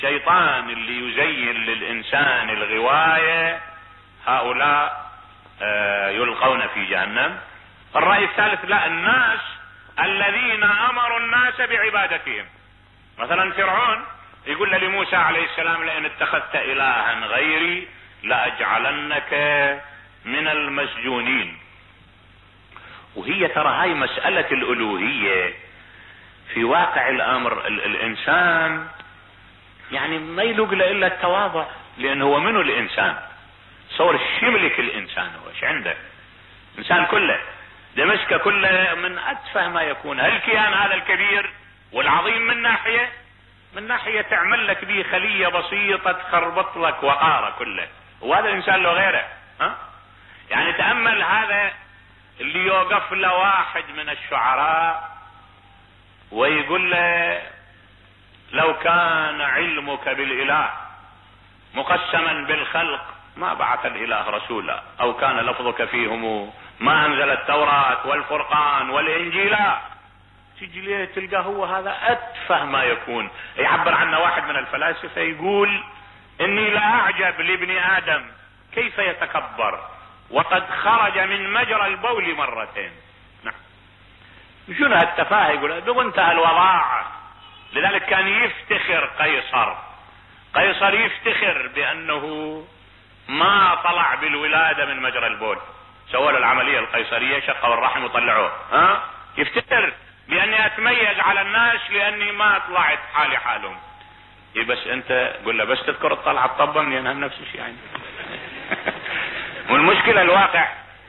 الشيطان اللي يزين للإنسان الغواية هؤلاء يلقون في جهنم. الرأي الثالث لا، الناس الذين أمروا الناس بعبادتهم. مثلا فرعون يقول لموسى عليه السلام لئن اتخذت إلها غيري لأجعلنك من المسجونين. وهي ترى هاي مسألة الألوهية في واقع الأمر الإنسان يعني ما يلوق له إلا التواضع، لأنه هو منه الإنسان. صور الشي يملك الإنسان، هو ايش عنده؟ الإنسان كله دمشق كله من أتفه ما يكون. هالكيان هذا الكبير والعظيم من ناحية تعمل لك به خلية بسيطة تخربط لك وقاره كله، وهذا الإنسان له غيره. يعني تأمل هذا اللي يوقف له واحد من الشعراء ويقول له لو كان علمك بالإله مقسما بالخلق ما بعث الإله رسولا، أو كان لفظك فيهم ما أنزل التوراة والفرقان والإنجيل. تجي تلقى هو هذا أتفه ما يكون. يعبر عنه واحد من الفلاسفة يقول إني لا أعجب لابن آدم كيف يتكبر وقد خرج من مجرى البول مرتين. نعم، شنو هالتفاهة؟ يقول بمنتهى الوضاعة. لذلك كان يفتخر قيصر يفتخر بأنه ما طلع بالولادة من مجرى البول. سووا له العملية القيصرية، شقوا الرحم وطلعوه. يفتخر بأني أتميز على الناس لأني ما طلعت حالي حالهم. إيه بس أنت قل له بس تذكر الطلعة الطبة من ينهم نفس الشيء يعني. والمشكلة الواقع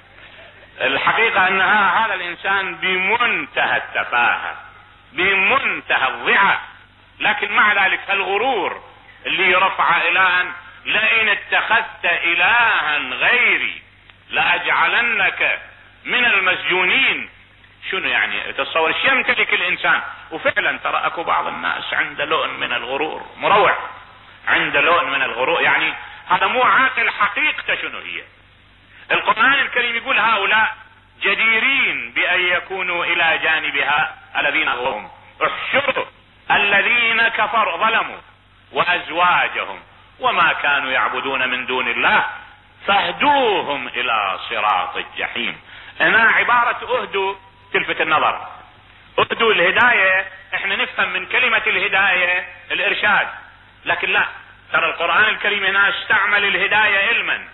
الحقيقة أن هذا الإنسان بمنتهى التفاهة بمنتهى الضعف، لكن مع ذلك الغرور اللي يرفع إلها لئن اتخذت إلها غيري لأجعلنك من المسجونين. شنو يعني؟ تصور ايش يمتلك الإنسان. وفعلا ترى اكو بعض الناس عنده لون من الغرور مروع، عنده لون من الغرور، يعني هذا مو عاقل. حقيقته شنو هي؟ القرآن الكريم يقول هؤلاء جديرين بأن يكونوا إلى جانبها الذين هم احشروا الذين كفروا ظلموا وأزواجهم وما كانوا يعبدون من دون الله فاهدوهم إلى صراط الجحيم. هنا عبارة اهدوا تلفت النظر. اهدوا الهداية، احنا نفهم من كلمة الهداية الإرشاد، لكن لا، ترى القرآن الكريم هنا استعمل الهداية علما،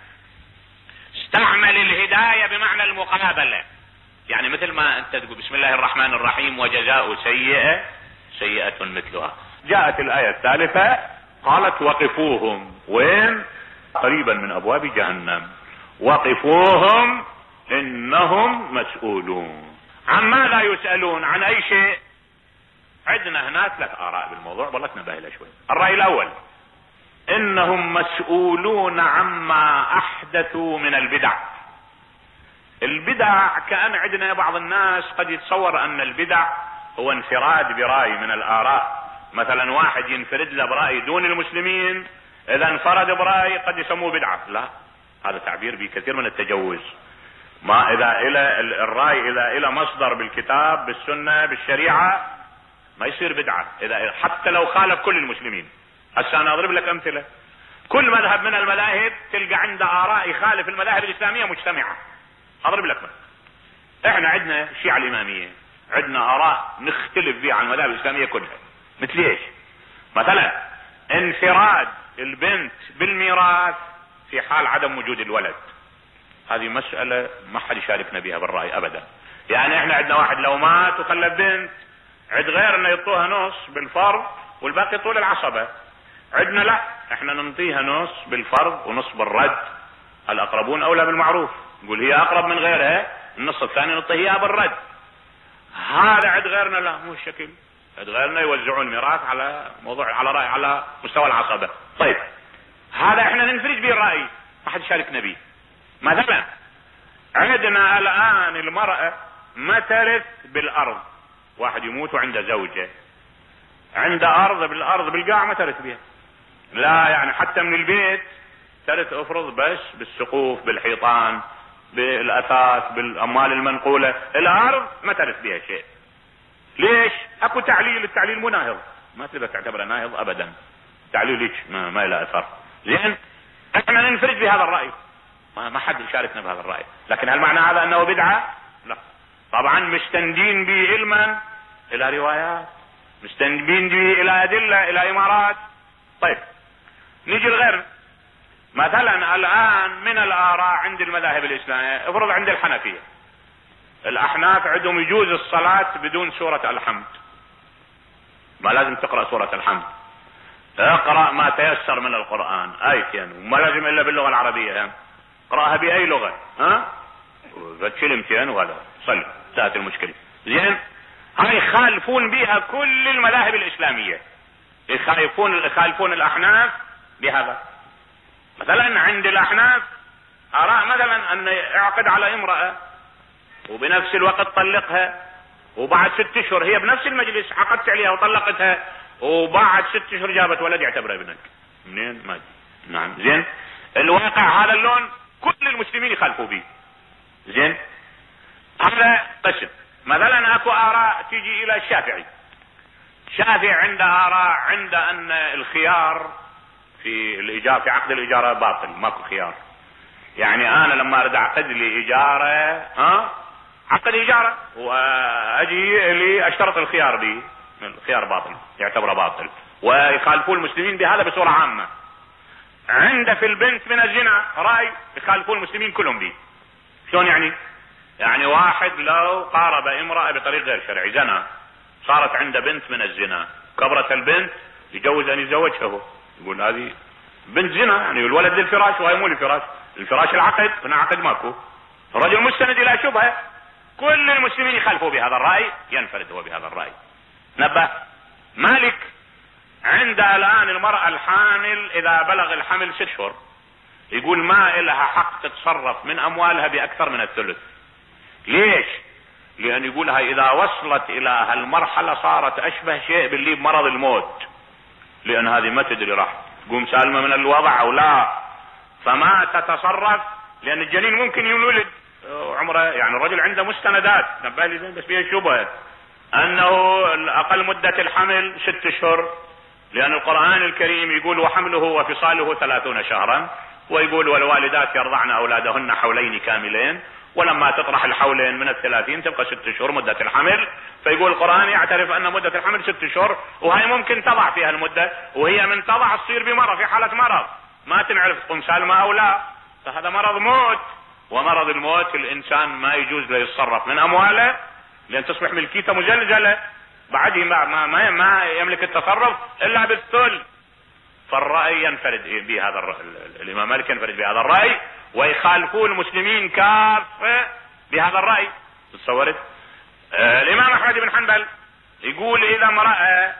استعمل الهداية بمعنى المقابلة. يعني مثل ما انت تقول بسم الله الرحمن الرحيم وجزاء سيئة سيئة مثلها. جاءت الآية الثالثة قالت وقفوهم وين؟ قريبا من أبواب جهنم، وقفوهم إنهم مسؤولون. عن ماذا يسألون؟ عن أي شيء؟ عندنا هنا 3 آراء بالموضوع، والله تنبه له شوي. الرأي الأول إنهم مسؤولون عما أحدثوا من البدع. البدع كأن عندنا بعض الناس قد يتصور أن البدع هو انفراد برأي من الآراء. مثلا واحد ينفرد له برأي دون المسلمين، إذا انفرد برأي قد يسموه بدعة. لا، هذا تعبير بكثير من التجوز. ما إذا إلى الرأي إذا إلى مصدر بالكتاب بالسنة بالشريعة ما يصير بدعة، إذا حتى لو خالف كل المسلمين. هسه أنا أضرب لك أمثلة. كل مذهب من المذاهب تلقى عنده آراء يخالف المذاهب الإسلامية مجتمعة. أضرب لك مثلا، إحنا عندنا الشيعة الإمامية عندنا آراء نختلف بها عن المذاهب الإسلامية كلها. مثل إيش؟ مثلا انفراد البنت بالميراث في حال عدم وجود الولد. هذه مسألة ما حد يشاركنا بها بالرأي أبدا. يعني إحنا عندنا واحد لو مات وخلف بنت، عند غيرنا يعطوها نص بالفرض والباقي طول العصبة. عندنا لا، إحنا ننطيها نص بالفرض ونص بالرد، الأقربون أولى بالمعروف. نقول هي أقرب من غيرها، النص الثاني نعطيها بالرد. هذا عند غيرنا لا، مو الشكل. عند غيرنا يوزعون ميراث على موضوع على رأي على مستوى العصبة. طيب هذا إحنا ننفرج به الرأي، ما حد يشاركنا به. مثلا عندنا الآن المرأة ما ترث بالأرض. واحد يموت وعنده زوجة، عنده أرض بالأرض بالقاع ما ترث بها. لا، يعني حتى من البيت ترث افرض بس بالسقوف بالحيطان بالأثاث بالأموال المنقولة. الأرض ما ترث بها شيء. ليش؟ اكو تعليل، التعليل مناهض، ما تقدر تعتبره ناهض ابدا. تعليل ما له اثر. زين احنا ننفرد بهذا الرأي، ما حد يشاركنا بهذا الرأي، لكن هل معنى هذا انه بدعة؟ لا طبعا، مستندين به علما الى روايات، مستندين به الى ادلة، الى امارات. طيب نيجي الغير، مثلا الان من الاراء عند المذاهب الاسلامية، افرض عند الحنفية، الاحناف عندهم يجوز الصلاة بدون سورة الحمد، ما لازم تقرأ سورة الحمد، اقرأ ما تيسر من القرآن آيتين، وما لازم الا باللغة العربية، اقرأها بأي لغة، بكلمتين وهذا صل، انتهت المشكلة. زين هاي يخالفون بها كل المذاهب الإسلامية، يخالفون الأحناف بهذا. مثلا عند الأحناف أراء مثلا أن يعقد على امرأة وبنفس الوقت طلقها، وبعد 6 اشهر هي بنفس المجلس عقدت عليها وطلقتها، وبعد 6 اشهر جابت ولد يعتبره ابنك. منين؟ ما دي. نعم. زين الواقع هذا اللون كل المسلمين يخالفوا به. زين هذا قسم. مثلا اكو اراء تيجي الى الشافعي، الشافعي عنده اراء، عنده ان الخيار في الايجار، في عقد الاجاره باطل، ماكو خيار. يعني انا لما اريد اعقد لي اجاره، عقد اجاره واجي لي اشترط الخيار به، الخيار باطل، يعتبره باطل، ويخالفون المسلمين بهذا بصورة عامة. عنده في البنت من الزنا رأي يخالفون المسلمين كلهم به. شلون يعني؟ يعني واحد لو قارب امرأة بطريق غير شرعي، زنا، صارت عنده بنت من الزنا، كبرت البنت، يجوز ان يتزوجها هو، يقول هذه بنت زنا، يعني الولد للفراش وهي مو للفراش، الفراش العقد، هنا عقد ماكو، الرجل مستند الى شبهة. كل المسلمين يخالفوا بهذا الرأي، ينفرد هو بهذا الرأي. نبه مالك عند الان المرأة الحامل اذا بلغ الحمل 6 اشهر يقول ما لها حق تتصرف من اموالها باكثر من الثلث. ليش؟ لان يقولها اذا وصلت الى هالمرحلة صارت اشبه شيء باللي بمرض الموت، لان هذه ما تدري راح تقوم سالمة من الوضع او لا، فما تتصرف، لان الجنين ممكن يولد عمره، يعني الرجل عنده مستندات، نبه لي زين بس فيها شبهة انه اقل مدة الحمل 6 اشهر، لان القرآن الكريم يقول وحمله وفصاله 30 شهرا، ويقول والوالدات يرضعن اولادهن حولين كاملين، ولما تطرح الحولين من 30 تبقى 6 اشهر مدة الحمل. فيقول القرآن يعترف ان مدة الحمل 6 اشهر، وهي ممكن تضع فيها المدة، وهي من تضع تصير بمرض، في حالة مرض ما تنعرف تقوم سالمة او لا، فهذا مرض موت. ومرض الموت الانسان ما يجوز له يتصرف من امواله، لان تصبح ملكيته مزلزلة، بعده ما يملك التصرف الا بالثلث. فالرأي ينفرد بهذا الامام مالك ينفرد بهذا الرأي، ويخالفون المسلمين كافة بهذا الرأي. تصورت الامام احمد بن حنبل يقول اذا امرأة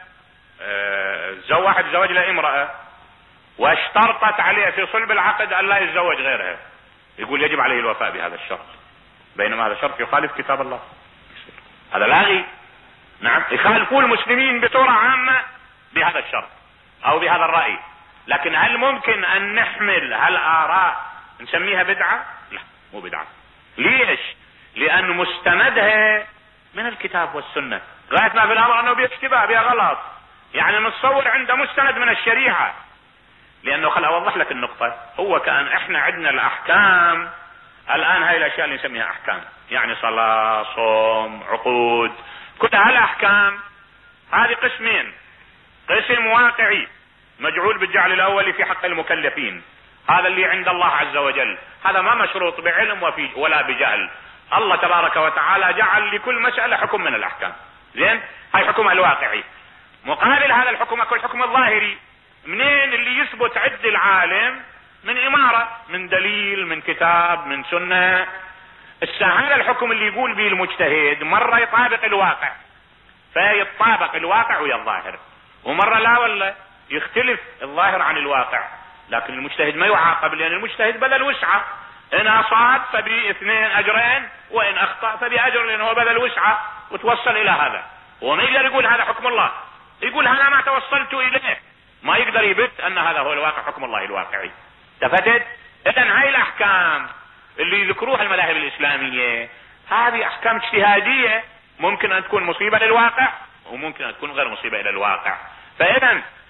واحد زوج لامرأة واشترطت عليه في صلب العقد ان لا يتزوج غيرها، يقول يجب عليه الوفاء بهذا الشرط، بينما هذا الشرط يخالف كتاب الله، هذا لاغي. نعم يخالفون المسلمين بصورة عامة بهذا الشرط او بهذا الرأي. لكن هل ممكن ان نحمل هالآراء نسميها بدعة؟ لا مو بدعة. ليش؟ لان مستندها من الكتاب والسنة، غاية ما في الامر انه بيشتبه بها غلط، يعني نتصور عنده مستند من الشريعة. لانه خل اوضح لك النقطة، هو كان احنا عندنا الاحكام الان، هاي الاشياء اللي نسميها احكام، يعني صلاة، صوم، عقود، كل هالاحكام هذه قسمين: قسم واقعي مجعول بالجعل الاولي في حق المكلفين، هذا اللي عند الله عز وجل، هذا ما مشروط بعلم ولا بجهل، الله تبارك وتعالى جعل لكل مسألة حكم من الاحكام. زين هاي حكمها الواقعي. مقابل هذا الحكم اكو الحكم الظاهري، منين اللي يثبت عند العالم؟ من امارة، من دليل، من كتاب، من سنة. هذا الحكم اللي يقول به المجتهد مرة يطابق الواقع، فيطابق الواقع ويا الظاهر، ومرة لا والله يختلف الظاهر عن الواقع. لكن المجتهد ما يعاقب، لان المجتهد بذل وسعة، ان اصاب فب2 اجرين، وان اخطأ فبأجر، لانه هو بذل وسعة وتوصل الى هذا. وما يقدر يقول هذا حكم الله، يقول هذا ما توصلت اليه، ما يقدر يبت ان هذا هو الواقع، حكم الله الواقعي. تفتت؟ اذن هاي الاحكام اللي يذكروها المذاهب الاسلامية هذه احكام اجتهادية، ممكن ان تكون مصيبة للواقع وممكن ان تكون غير مصيبة الى الواقع. فاذا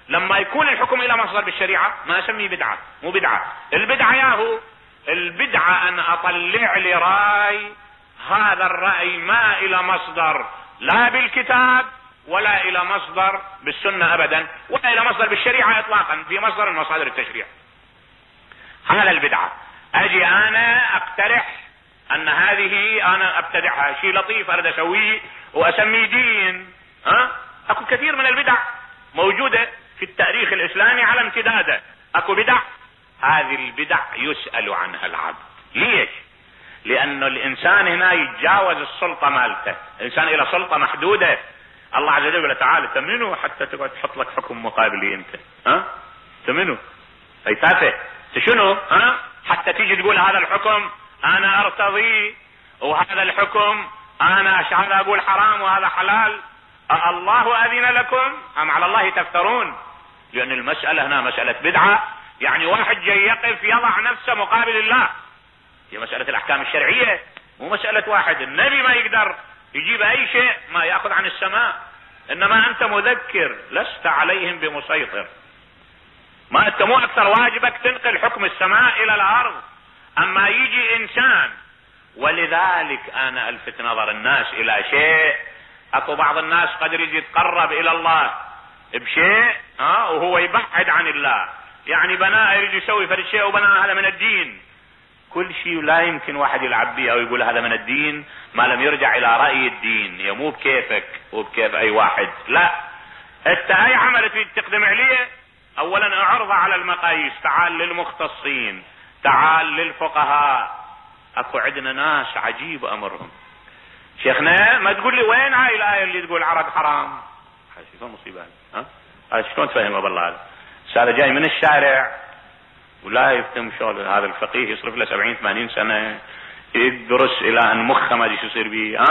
لما يكون الحكم الى مصدر بالشريعة ما اسميه بدعة. مو بدعة. البدعة ياهو البدعة ان اطلع لي راي، هذا الرأي ما الى مصدر لا بالكتاب ولا الى مصدر بالسنة ابدا، ولا الى مصدر بالشريعة اطلاقا، في مصدر من مصادر التشريع. هذا البدعة. اجي انا اقترح ان هذه انا ابتدعها، شيء لطيف اريد اسويه واسميه دين. اكو كثير من البدع موجودة في التاريخ الاسلامي على امتداده. اكو بدع، هذه البدع يسأل عنها العبد. ليش؟ لانه الانسان هنا يتجاوز السلطة مالته، الانسان الى سلطة محدودة. الله عز وجل يقول تعالى تمنوا حتى تقعد تحط لك حكم مقابلي انت. تمنوا اي تافه شنو؟ حتى تيجي تقول هذا الحكم انا ارتضيه، وهذا الحكم انا هذا اقول حرام وهذا حلال. الله اذن لكم ام على الله تفترون؟ لان المسألة هنا مسألة بدعة، يعني واحد جاي يقف يضع نفسه مقابل الله. هي مسألة الاحكام الشرعية، مو مسألة واحد. النبي ما يقدر يجيب اي شيء ما ياخذ عن السماء، انما انت مذكر لست عليهم بمسيطر. ما انت مو اكثر واجبك تنقل حكم السماء الى الارض. اما يجي انسان، ولذلك انا الفت نظر الناس الى شيء. اكو بعض الناس قد يريد يتقرب الى الله بشيء وهو يبعد عن الله، يعني بناء يريد يسوي فرد شيء وبناء هذا من الدين. كل شيء لا يمكن واحد يلعب به او يقول هذا من الدين ما لم يرجع الى رأي الدين. يا مو بكيفك وبكيف اي واحد، لا. انت اي عمل تريد تقدم عليه اولا اعرضه على المقاييس، تعال للمختصين، تعال للفقهاء. اكو عندنا ناس عجيب امرهم. شيخنا ما تقول لي وين هاي الايه اللي تقول عرض حرام؟ شوف مصيبه هذا شلون تفهمها بالله؟ هذا جاي من الشارع ولا يفتهم شغل. هذا الفقيه يصرف له 70-80 سنة يدرس الى ان مخه ما ادري شو يصير به،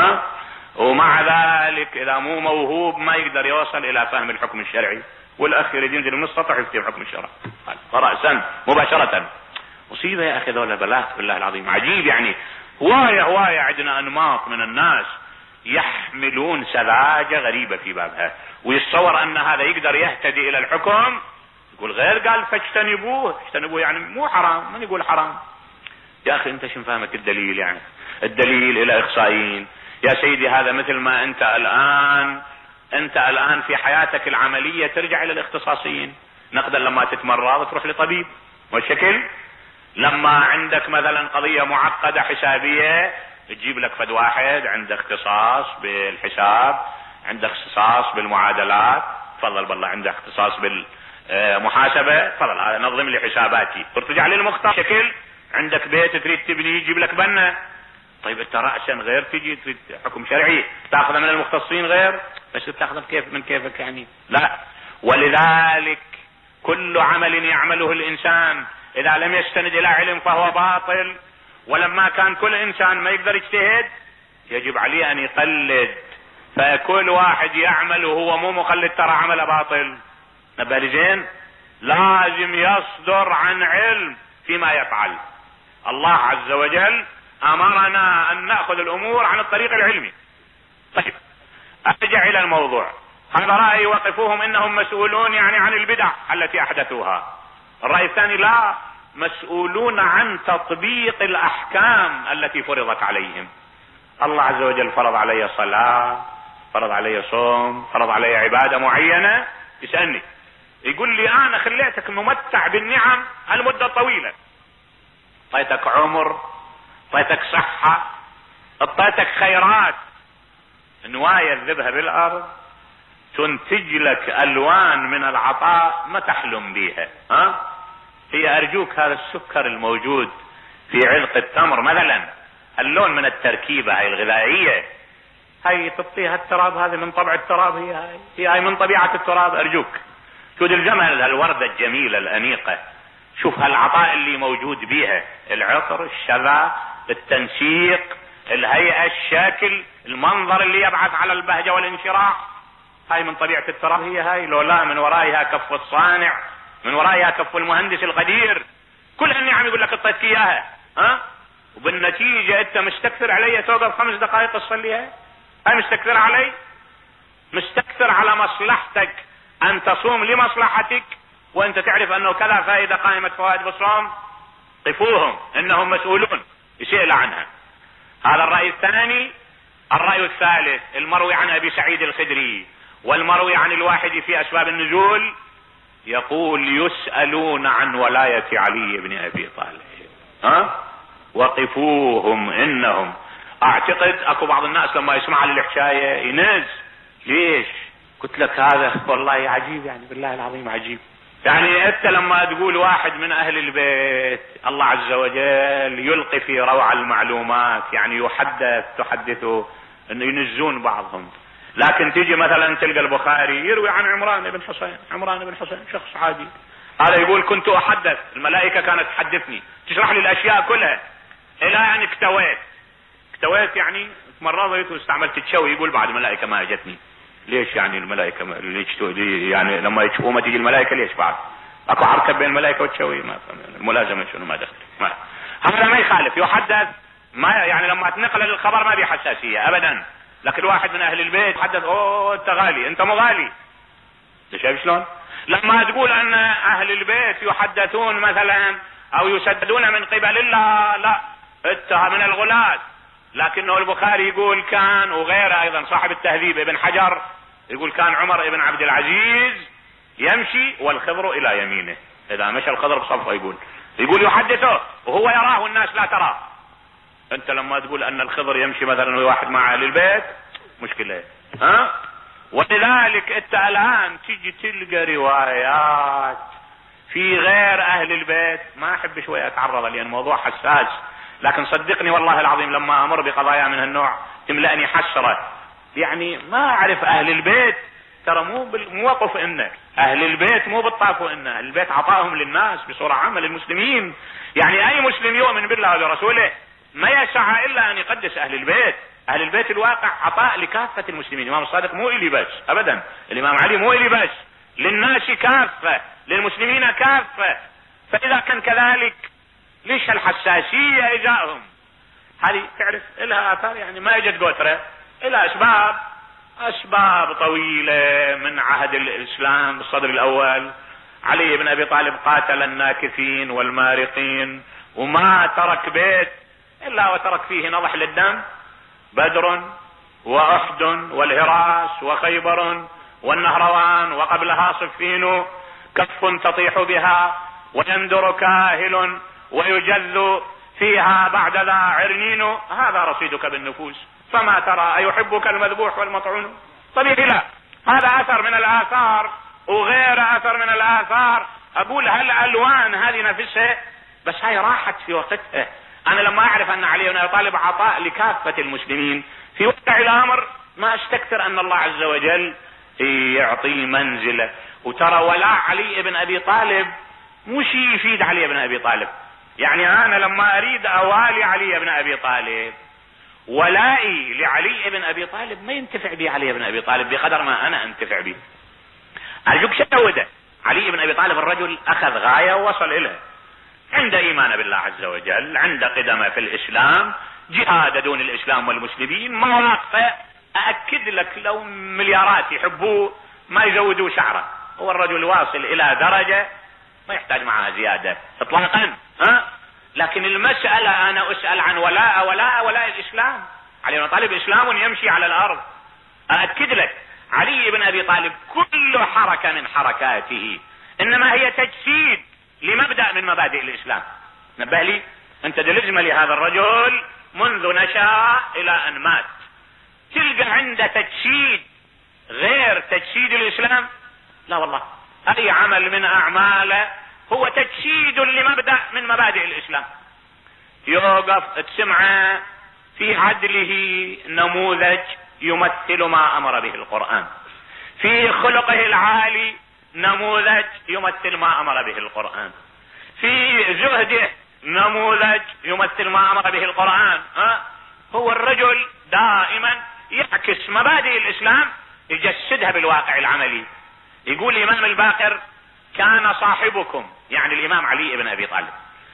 ومع ذلك اذا مو موهوب ما يقدر يوصل الى فهم الحكم الشرعي. والاخ يريد ينزل من السطح يفتي الحكم الشرعي رأسا مباشرة. مصيبة يا اخي ذولا، بلاك بالله العظيم. عجيب يعني. هواية عندنا انماط من الناس يحملون سذاجة غريبة في بابها، ويتصور ان هذا يقدر يهتدي الى الحكم. يقول غير قال فاجتنبوه. اجتنبوه يعني مو حرام. من يقول حرام؟ يا اخي انت شو فهمك الدليل؟ يعني الدليل الى اخصائيين يا سيدي. هذا مثل ما انت الان في حياتك العملية ترجع الى الاختصاصيين. نقدر لما تتمرض تروح لطبيب، والشكل لما عندك مثلا قضية معقدة حسابية تجيب لك فد واحد عنده اختصاص بالحساب، عنده اختصاص بالمعادلات، تفضل بالله عنده اختصاص بالمحاسبة، تفضل هذا نظم لي حساباتي. ترجع للمختص. شكل عندك بيت تريد تبني يجيب لك بنا. طيب انت رأسا غير تجي تريد حكم شرعي تاخذه من المختصين غير، بس تاخذه من كيفك يعني؟ لا. ولذلك كل عمل يعمله الانسان اذا لم يستند الى علم فهو باطل. ولما كان كل انسان ما يقدر يجتهد يجب عليه ان يقلد. فكل واحد يعمل وهو مو مقلد ترى عمله باطل. نبه زين، لازم يصدر عن علم فيما يفعل. الله عز وجل امرنا ان ناخذ الامور عن الطريق العلمي. طيب ارجع الى الموضوع. هذا رأي وقفوهم انهم مسؤولون يعني عن البدع التي احدثوها. الرأي الثاني لا، مسؤولون عن تطبيق الاحكام التي فرضت عليهم. الله عز وجل فرض علي صلاة، فرض علي صوم، فرض علي عبادة معينة. يسألني يقول لي انا خليتك ممتع بالنعم هالمدة الطويلة، اعطيتك عمر، اعطيتك صحة، اعطيتك خيرات، نوايا تذبها بالارض تنتج لك الوان من العطاء ما تحلم بيها. هي ارجوك هذا السكر الموجود في علق التمر مثلا، اللون من التركيبة هاي الغذائية، هاي تعطيها التراب، هذه من طبع التراب، هي من طبيعة التراب. ارجوك شوف الجمل، هالوردة الجميلة الانيقة، شوف هالعطاء اللي موجود بيها، العطر، الشذا، التنسيق، الهيئة، الشكل، المنظر اللي يبعث على البهجة والانشراح، هاي من طبيعة التراب. هي هاي لو لا من ورائها كف الصانع، من ورائها كف المهندس القدير. كل هالنعم يقول لك اعطيتك اياها، وبالنتيجة انت مستكثر علي توقف 5 دقائق تصليها. هاي مستكثر علي، مستكثر على مصلحتك ان تصوم لمصلحتك وانت تعرف انه كذا فائدة قائمة فوائد بالصوم، قفوهم انهم مسؤولون، يسأل عنها. هذا الرأي الثاني. الرأي الثالث المروي عن ابي سعيد الخدري والمروي عن الواحد في اسباب النزول، يقول يسألون عن ولاية علي بن ابي طالب، وقفوهم انهم. اعتقد اكو بعض الناس لما يسمع الحكاية ينز. ليش؟ قلت لك هذا والله عجيب، يعني بالله العظيم عجيب. يعني انت لما تقول واحد من اهل البيت الله عز وجل يلقي في روع المعلومات، يعني تحدثوا انه ينزون بعضهم، لكن تيجي مثلا تلقى البخاري يروي عن عمران بن حسين شخص عادي، هذا يقول كنت احدث الملائكة كانت تحدثني تشرح لي الاشياء كلها الى يعني اكتويت يعني مرضت واستعملت تشوي، يقول بعد الملائكة ما اجتني. ليش يعني الملائكة يعني لما يشوفوا تيجي الملائكة ليش بعد؟ اكو عركة بين الملائكة والتشوي؟ ما الملازمة شنو ما دخل. هذا ما يخالف يحدث، ما يعني لما تنقل الخبر ما بي حساسية ابدا. لكن واحد من اهل البيت يحدث انت غالي انت مو غالي. شايف شلون؟ لما تقول ان اهل البيت يحدثون مثلا او يسددون من قبل الله، لا اتهم من الغلاة. لكنه البخاري يقول كان، وغيره ايضا صاحب التهذيب ابن حجر يقول كان عمر ابن عبد العزيز يمشي والخضر الى يمينه، اذا مشى الخضر بصفه يقول يحدثه وهو يراه والناس لا تراه. انت لما تقول ان الخضر يمشي مثلا واحد مع اهل البيت مشكلة. ولذلك انت الان تيجي تلقى روايات في غير اهل البيت، ما احب شوية اتعرض لان الموضوع حساس، لكن صدقني والله العظيم لما امر بقضايا من هالنوع تملأني حسرة. يعني ما اعرف اهل البيت ترى مو وقف انه اهل البيت مو بالطاف انه اهل البيت عطاهم للناس بصورة عامة للمسلمين. يعني اي مسلم يؤمن بالله ورسوله ما يسعى الا ان يقدس اهل البيت. اهل البيت الواقع عطاء لكافة المسلمين. الامام الصادق مو الي بس ابدا، الامام علي مو الي بس، للناس كافة، للمسلمين كافة. فاذا كان كذلك ليش الحساسية ازائهم؟ هذه تعرف لها اثار، يعني ما اجت قوترة، لها اسباب طويلة من عهد الاسلام بالصدر الاول. علي بن ابي طالب قاتل الناكثين والمارقين وما ترك بيت الا وترك فيه نضح للدم، بدر واحد والهراس وخيبر والنهروان وقبلها صفين، كف تطيح بها ويندر كاهل ويجذ فيها بعد ذا عرنين، هذا رصيدك بالنفوس فما ترى أيحبك المذبوح والمطعون. طبيعي لا، هذا اثر من الاثار وغير اثر من الاثار. اقول هالالوان هذه نفسها بس هاي راحت في وقتها. انا لما اعرف ان علي بن ابي طالب عطاء لكافة المسلمين في وقع الامر ما استكثر ان الله عز وجل يعطي منزله. وترى ولاء علي بن ابي طالب مو شيء يفيد علي بن ابي طالب. يعني انا لما اريد اوالي علي بن ابي طالب، ولائي لعلي بن ابي طالب ما ينتفع به علي بن ابي طالب بقدر ما انا انتفع به. ارجوك شهوده علي بن ابي طالب الرجل اخذ غاية ووصل اليها، عند ايمان بالله عز وجل، عند قدمه في الاسلام، جهاد دون الاسلام والمسلمين، مواقفه ااكد لك لو مليارات يحبوه ما يزودوا شعره. هو الرجل واصل الى درجة ما يحتاج معها زيادة اطلاقا. لكن المسألة انا اسأل عن ولاء الاسلام. علي بن طالب اسلام يمشي على الارض. ااكد لك علي بن ابي طالب كل حركة من حركاته انما هي تجسيد لمبدأ من مبادئ الاسلام. نبه لي انت دلزم لهذا الرجل منذ نشأ الى ان مات، تلقى عنده تجسيد غير تجسيد الاسلام؟ لا والله، اي عمل من اعماله هو تجسيد لمبدأ من مبادئ الاسلام. يوقف تسمعه في عدله نموذج يمثل ما امر به القرآن، في خلقه العالي نموذج يمثل ما امر به القرآن، في زهده نموذج يمثل ما امر به القرآن. هو الرجل دائما يعكس مبادئ الاسلام يجسدها بالواقع العملي. يقول الامام الباقر كان صاحبكم، يعني الامام علي بن ابي طالب،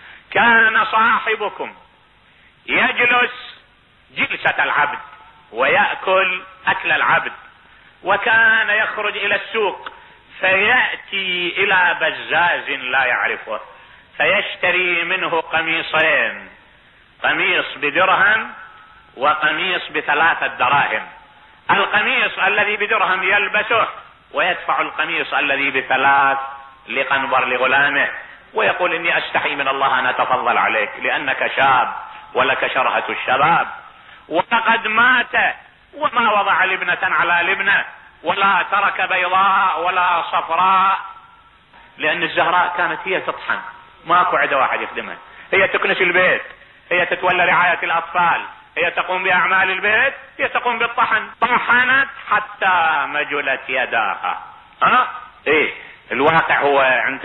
كان صاحبكم يجلس جلسة العبد ويأكل اكل العبد، وكان يخرج الى السوق فيأتي الى بزاز لا يعرفه فيشتري منه قميصين، قميص بدرهم وقميص ب3 دراهم. القميص الذي بدرهم يلبسه ويدفع القميص الذي ب3 لقنبر لغلامه، ويقول اني استحي من الله ان اتفضل عليك لانك شاب ولك شرهة الشباب. ولقد مات وما وضع لبنة على لبنة ولا ترك بيضاء ولا صفراء، لان الزهراء كانت هي تطحن، ماكو عدا واحد يخدمها، هي تكنس البيت، هي تتولى رعاية الاطفال، هي تقوم باعمال البيت، هي تقوم بالطحن. طحنت حتى مجلت يداها. ايه الواقع هو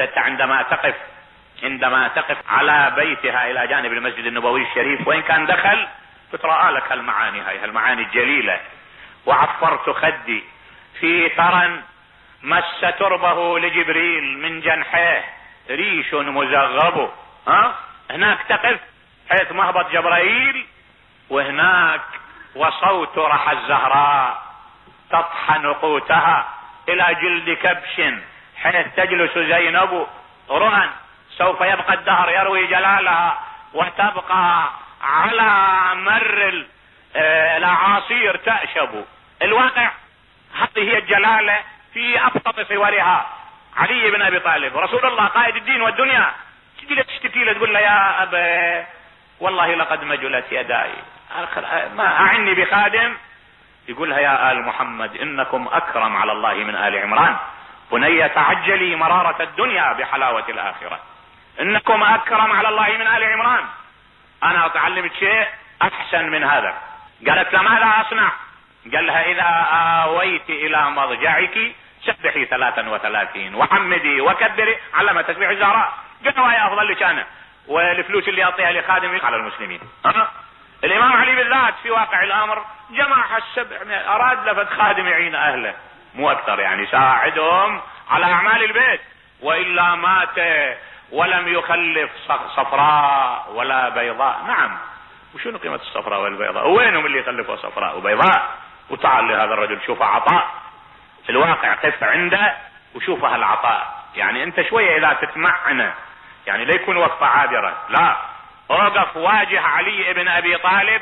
عندما تقف على بيتها الى جانب المسجد النبوي الشريف، وان كان دخل تتراءى لك هالمعاني، هاي هالمعاني الجليلة. وعفرت خدي في ثرى مس تربه لجبريل من جنحيه ريش مزغب. هناك تقف حيث مهبط جبرائيل، وهناك وصوت رحى الزهراء تطحن قوتها الى جلد كبش حيث تجلس زينب رؤى سوف يبقى الدهر يروي جلالها، وتبقى على مر الاعاصير تأشب. الواقع هذه هي الجلالة في ابسط صورها. علي بن ابي طالب رسول الله قائد الدين والدنيا، تجي له تشتكي له تقول له يا ابا والله لقد مجلت يداي، ما اعني بخادم، يقولها يا آل محمد انكم اكرم على الله من آل عمران، بني تعجلي مرارة الدنيا بحلاوة الاخرة، انكم اكرم على الله من آل عمران. انا اتعلمت شيء احسن من هذا. قالت له ماذا اصنع؟ قال لها اذا اويت الى مضجعك سبحي 33 وحمدي وكبري، علم تسبيح الزهراء. قال له يا افضل لك انا، والفلوس اللي اعطيها لخادم على المسلمين. الامام علي بالذات في واقع الامر جمع ال700، اراد لفت خادم يعين اهله مو اكثر، يعني ساعدهم على اعمال البيت، والا مات ولم يخلف صفراء ولا بيضاء. نعم، وشنو قيمة الصفراء والبيضاء؟ وينهم اللي يخلفوا صفراء وبيضاء؟ وتعال لهذا الرجل شوف عطاء في الواقع، قف عنده وشوف هالعطاء. يعني انت شوية اذا تتمعنى، يعني لا يكون وقفة عابرة، لا، اوقف واجه علي بن ابي طالب،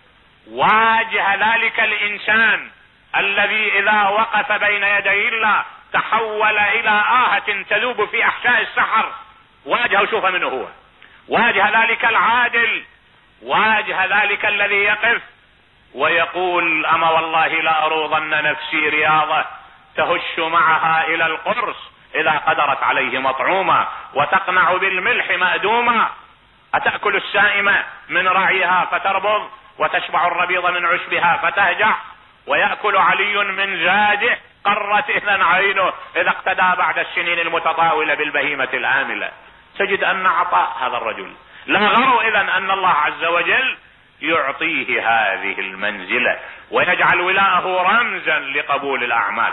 واجه ذلك الانسان الذي اذا وقف بين يدي الله تحول الى آهة تذوب في احشاء السحر. واجه وشوف منه هو، واجه ذلك العادل، واجه ذلك الذي يقف ويقول اما والله لأروضن نفسي رياضة تهش معها الى القرص اذا قدرت عليه مطعوما، وتقنع بالملح مأدوما. اتأكل السائمة من رعيها فتربض، وتشبع الربيض من عشبها فتهجع، ويأكل علي من زاده قرت اذا عينه اذا اقتدى بعد السنين المتطاولة بالبهيمة الآملة. تجد ان عطاء هذا الرجل لا غرو اذا ان الله عز وجل يعطيه هذه المنزلة ويجعل ولاءه رمزا لقبول الاعمال.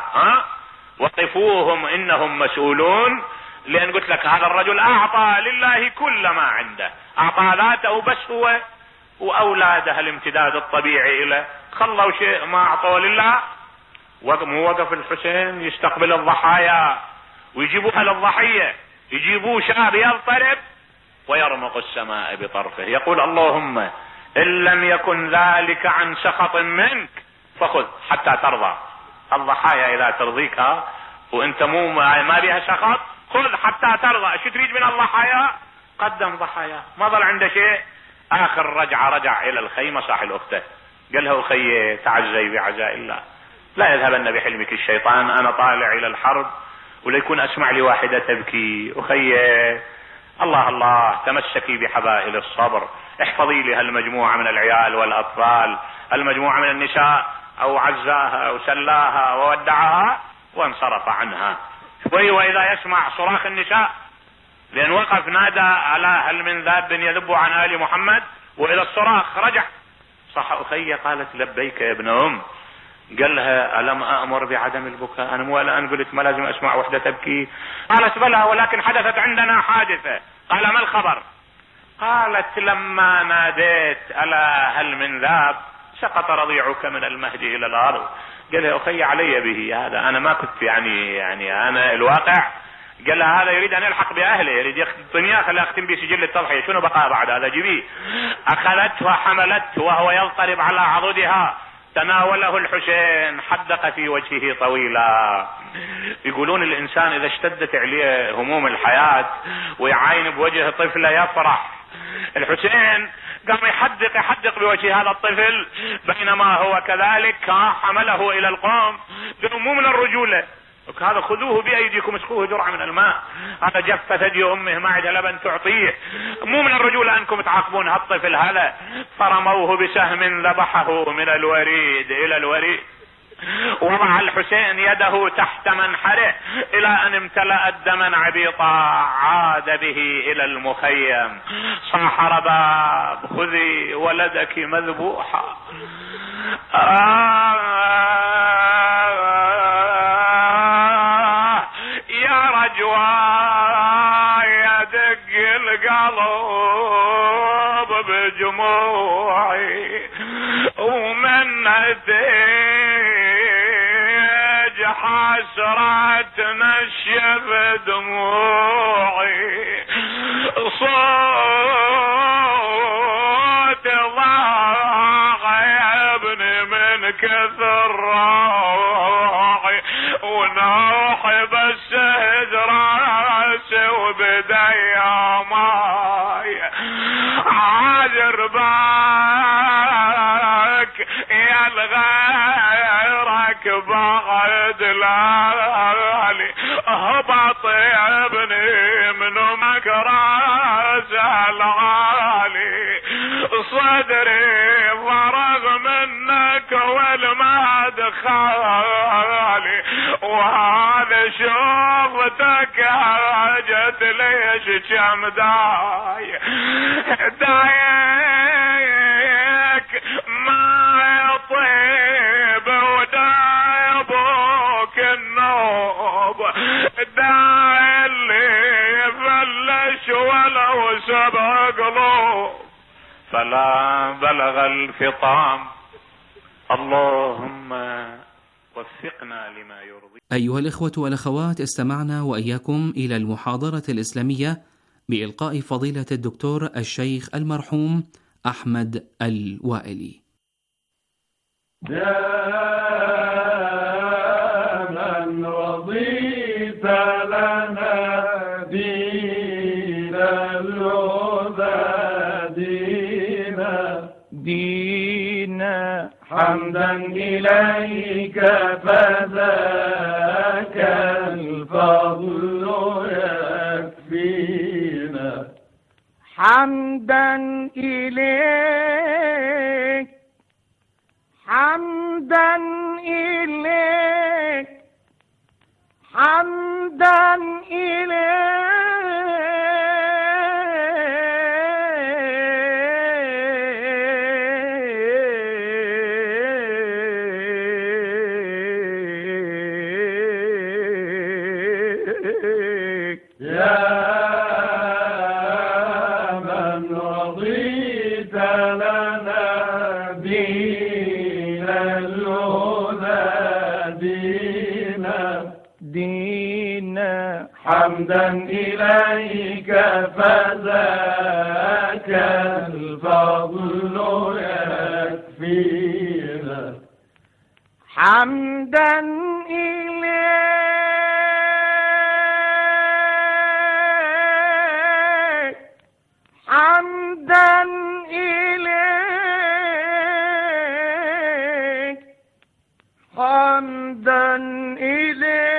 وقفوهم انهم مسؤولون، لان قلت لك هذا الرجل اعطى لله كل ما عنده، اعطى ذاته بس هو واولاده الامتداد الطبيعي له، خلوا شيء ما اعطوه لله. مو وقف الحسين يستقبل الضحايا ويجيبوها للضحية، يجيبوه شاب يضطرب ويرمق السماء بطرفه، يقول اللهم ان لم يكن ذلك عن سخط منك فخذ حتى ترضى. الضحايا اذا ترضيك وانت مو ما بها سخط خذ حتى ترضى. ايش تريد من الضحايا؟ قدم ضحايا، ما ظل عنده شيء. اخر رجع الى الخيمة صاح الاخته، قال له اخي تعزي بعزاء الله، لا يذهبن بحلمك الشيطان، انا طالع الى الحرب وليكون اسمع لي واحدة تبكي. اخي الله الله تمسكي بحبائل الصبر، احفظي لي هالمجموعة من العيال والاطفال، المجموعة من النساء، او عزاها وسلاها وودعها وانصرف عنها. شوي واذا يسمع صراخ النساء، لان وقف نادى على هل من ذاب يذب عن آل محمد، واذا الصراخ رجع صح اخي. قالت لبيك يا ابن ام. قال لها الم امر بعدم البكاء؟ انا مو الان قلت ما لازم اسمع وحدة تبكي؟ قالت بلى ولكن حدثت عندنا حادثة. قال ما الخبر؟ قالت لما ناديت الا هل من ذاب سقط رضيعك من المهد الى الارض. قال يا اخي علي به هذا، انا ما كنت يعني انا الواقع. قال له هذا يريد ان يلحق باهله، يريد يختنياه، خليه اختم به سجل التضحيه، شنو بقى بعد هذا؟ جيبيه. اخذته وحملته وهو يضطرب على عضدها، تناوله الحسين حدق في وجهه طويلا. يقولون الانسان اذا اشتدت عليه هموم الحياة ويعاين بوجه طفله يفرح. الحسين قام يحدق بوجه هذا الطفل، بينما هو كذلك حمله الى القوم بهموم من الرجولة. هذا خذوه بايديكم اسقوه جرعة من الماء، هذا جف ثدي امه ما عندها لبن تعطيه، مو من الرجولة انكم تعاقبون هالطفل هذا. فرموه بسهم ذبحه من الوريد الى الوريد. وضع الحسين يده تحت منحره الى ان امتلأت دما عبيطا، عاد به الى المخيم. صاح رباب خذي ولدك مذبوحا. يا رجوى يدق القلب بجموعي ومن نتيج حسرة نشف دموعي. صوت ضاق يا ابني من كثر راعي، ونوحي بس هد راسي وبدايا ماي. عاذر باك يا الغيرك بعد لالي، هبط يا ابني من مكراس العالي. صدري فرغ منك والماد خالي، وهذا شوفتك حاجت ليش كم دايك ما يطيب وداي ابوك النوب، داي اللي فلش ولو سبع قلوب فلا بلغ الفطام. اللهم وفقنا لما يرضي. أيها الإخوة والأخوات، استمعنا وإياكم إلى المحاضرة الإسلامية بإلقاء فضيلة الدكتور الشيخ المرحوم أحمد الوائلي. من رضيت لنا دينا الهدى دينا حمدا إليك فذاك الفضل يكفينا. حمدا إليك حمدا إليك حمدا إليك حمدا إليك فذاك الفضل يكفينا. حمدا إليك حمدا إليك حمدا إليك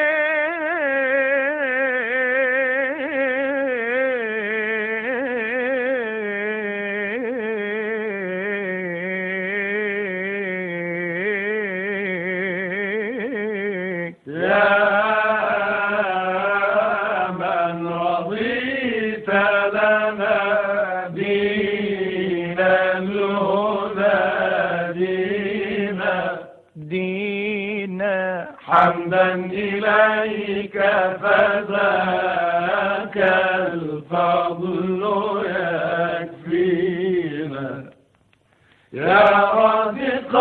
حمدا إليك فذاك الفضل يكفينا. يا رازق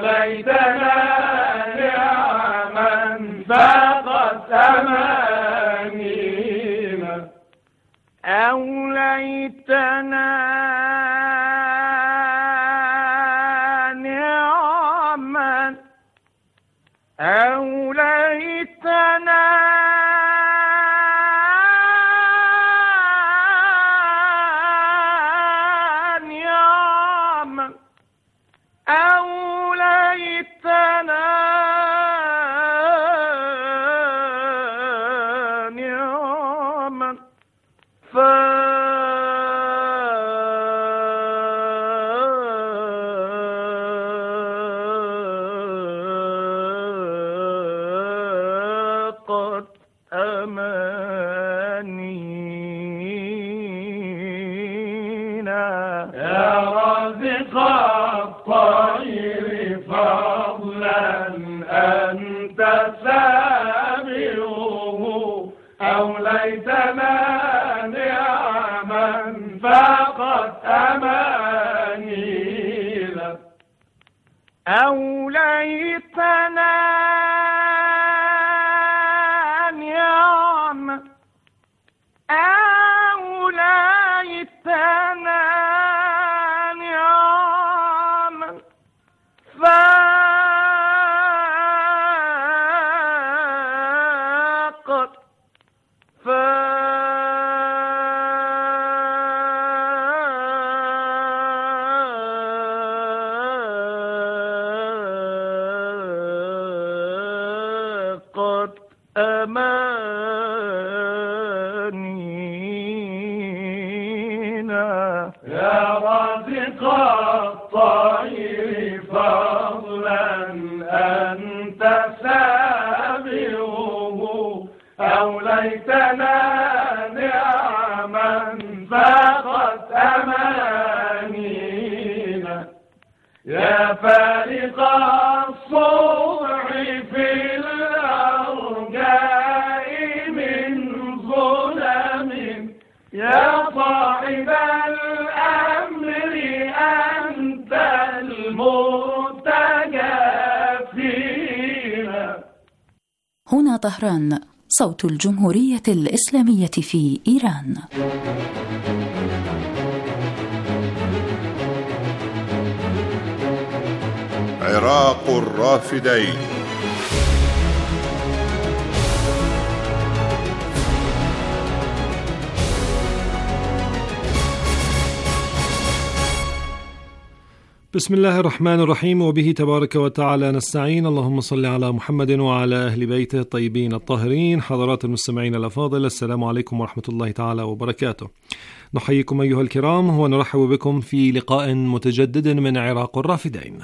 ليتنا نعما فقد أمانينا أو ليتنا نعما أو ليتنا نعما أو ليتنا نعما فقد أمانينا يا رازق الطير فضلا أنت سامعه أو ليتنا نعما فقد أمانينا أو ليتنا نعما أو ليتنا نعما فقد أمانينا يا رازق الطير فضلا أنت سامعه أو ليتنا نعما فقد أمانينا يا فارق الصبح في الأرجاء من ظلم يا صاحب الأمر أنت المرتجى فينا. هنا طهران، صوت الجمهورية الإسلامية في إيران. عراق الرافدين. بسم الله الرحمن الرحيم، وبه تبارك وتعالى نستعين. اللهم صل على محمد وعلى أهل بيته الطيبين الطاهرين. حضرات المستمعين الأفاضل، السلام عليكم ورحمة الله تعالى وبركاته. نحييكم أيها الكرام ونرحب بكم في لقاء متجدد من عراق الرافدين.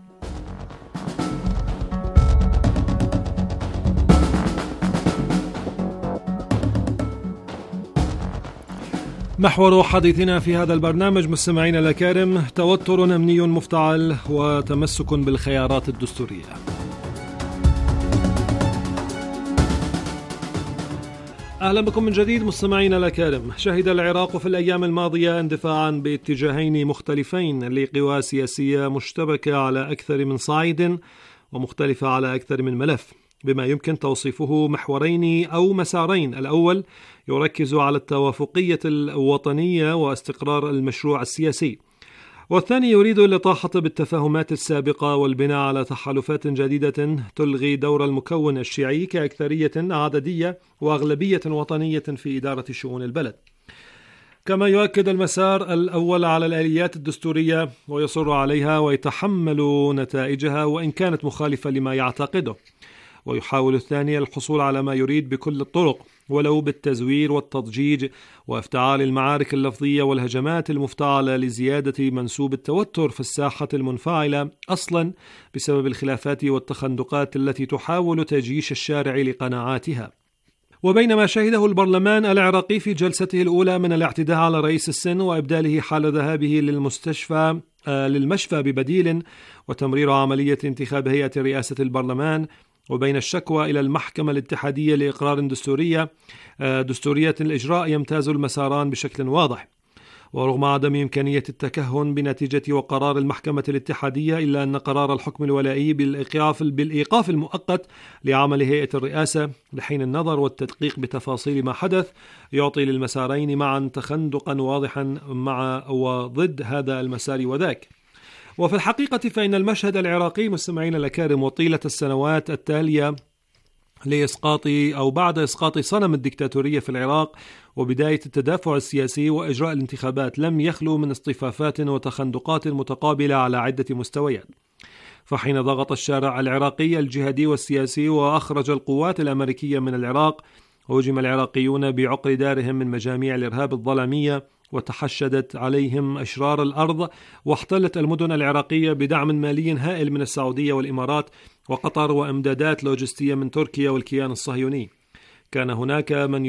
محور حديثنا في هذا البرنامج مستمعين الأكارم توتر أمني مفتعل وتمسك بالخيارات الدستورية. أهلا بكم من جديد مستمعين الأكارم. شهد العراق في الأيام الماضية اندفاعا باتجاهين مختلفين لقوى سياسية مشتبكة على أكثر من صعيد ومختلفة على أكثر من ملف، بما يمكن توصيفه محورين أو مسارين. الأول يركز على التوافقية الوطنية واستقرار المشروع السياسي، والثاني يريد الإطاحة بالتفاهمات السابقة والبناء على تحالفات جديدة تلغي دور المكون الشيعي كأكثرية عددية وأغلبية وطنية في إدارة شؤون البلد. كما يؤكد المسار الأول على الآليات الدستورية ويصر عليها ويتحمل نتائجها وإن كانت مخالفة لما يعتقده، ويحاول الثاني الحصول على ما يريد بكل الطرق ولو بالتزوير والتضجيج وافتعال المعارك اللفظية والهجمات المفتعلة لزيادة منسوب التوتر في الساحة المنفعلة أصلا بسبب الخلافات والتخندقات التي تحاول تجيش الشارع لقناعاتها. وبينما شهده البرلمان العراقي في جلسته الأولى من الاعتداء على رئيس السن وإبداله حال ذهابه للمشفى ببديل وتمرير عملية انتخاب هيئة رئاسة البرلمان، وبين الشكوى إلى المحكمة الاتحادية لإقرار دستورية الإجراء، يمتاز المساران بشكل واضح. ورغم عدم إمكانية التكهن بنتيجة وقرار المحكمة الاتحادية، إلا أن قرار الحكم الولائي بالإيقاف المؤقت لعمل هيئة الرئاسة لحين النظر والتدقيق بتفاصيل ما حدث يعطي للمسارين معا تخندقا واضحا مع وضد هذا المسار وذاك. وفي الحقيقة فإن المشهد العراقي مستمعين الأكارم وطيلة السنوات التالية لإسقاط أو بعد إسقاط صنم الدكتاتورية في العراق وبداية التدافع السياسي وإجراء الانتخابات لم يخلو من اصطفافات وتخندقات متقابلة على عدة مستويات. فحين ضغط الشارع العراقي الجهادي والسياسي وأخرج القوات الأمريكية من العراق، هجم العراقيون بعقر دارهم من مجاميع الإرهاب الظلامية وتحشدت عليهم أشرار الأرض، واحتلت المدن العراقية بدعم مالي هائل من السعودية والإمارات وقطر وإمدادات لوجستية من تركيا والكيان الصهيوني. كان هناك من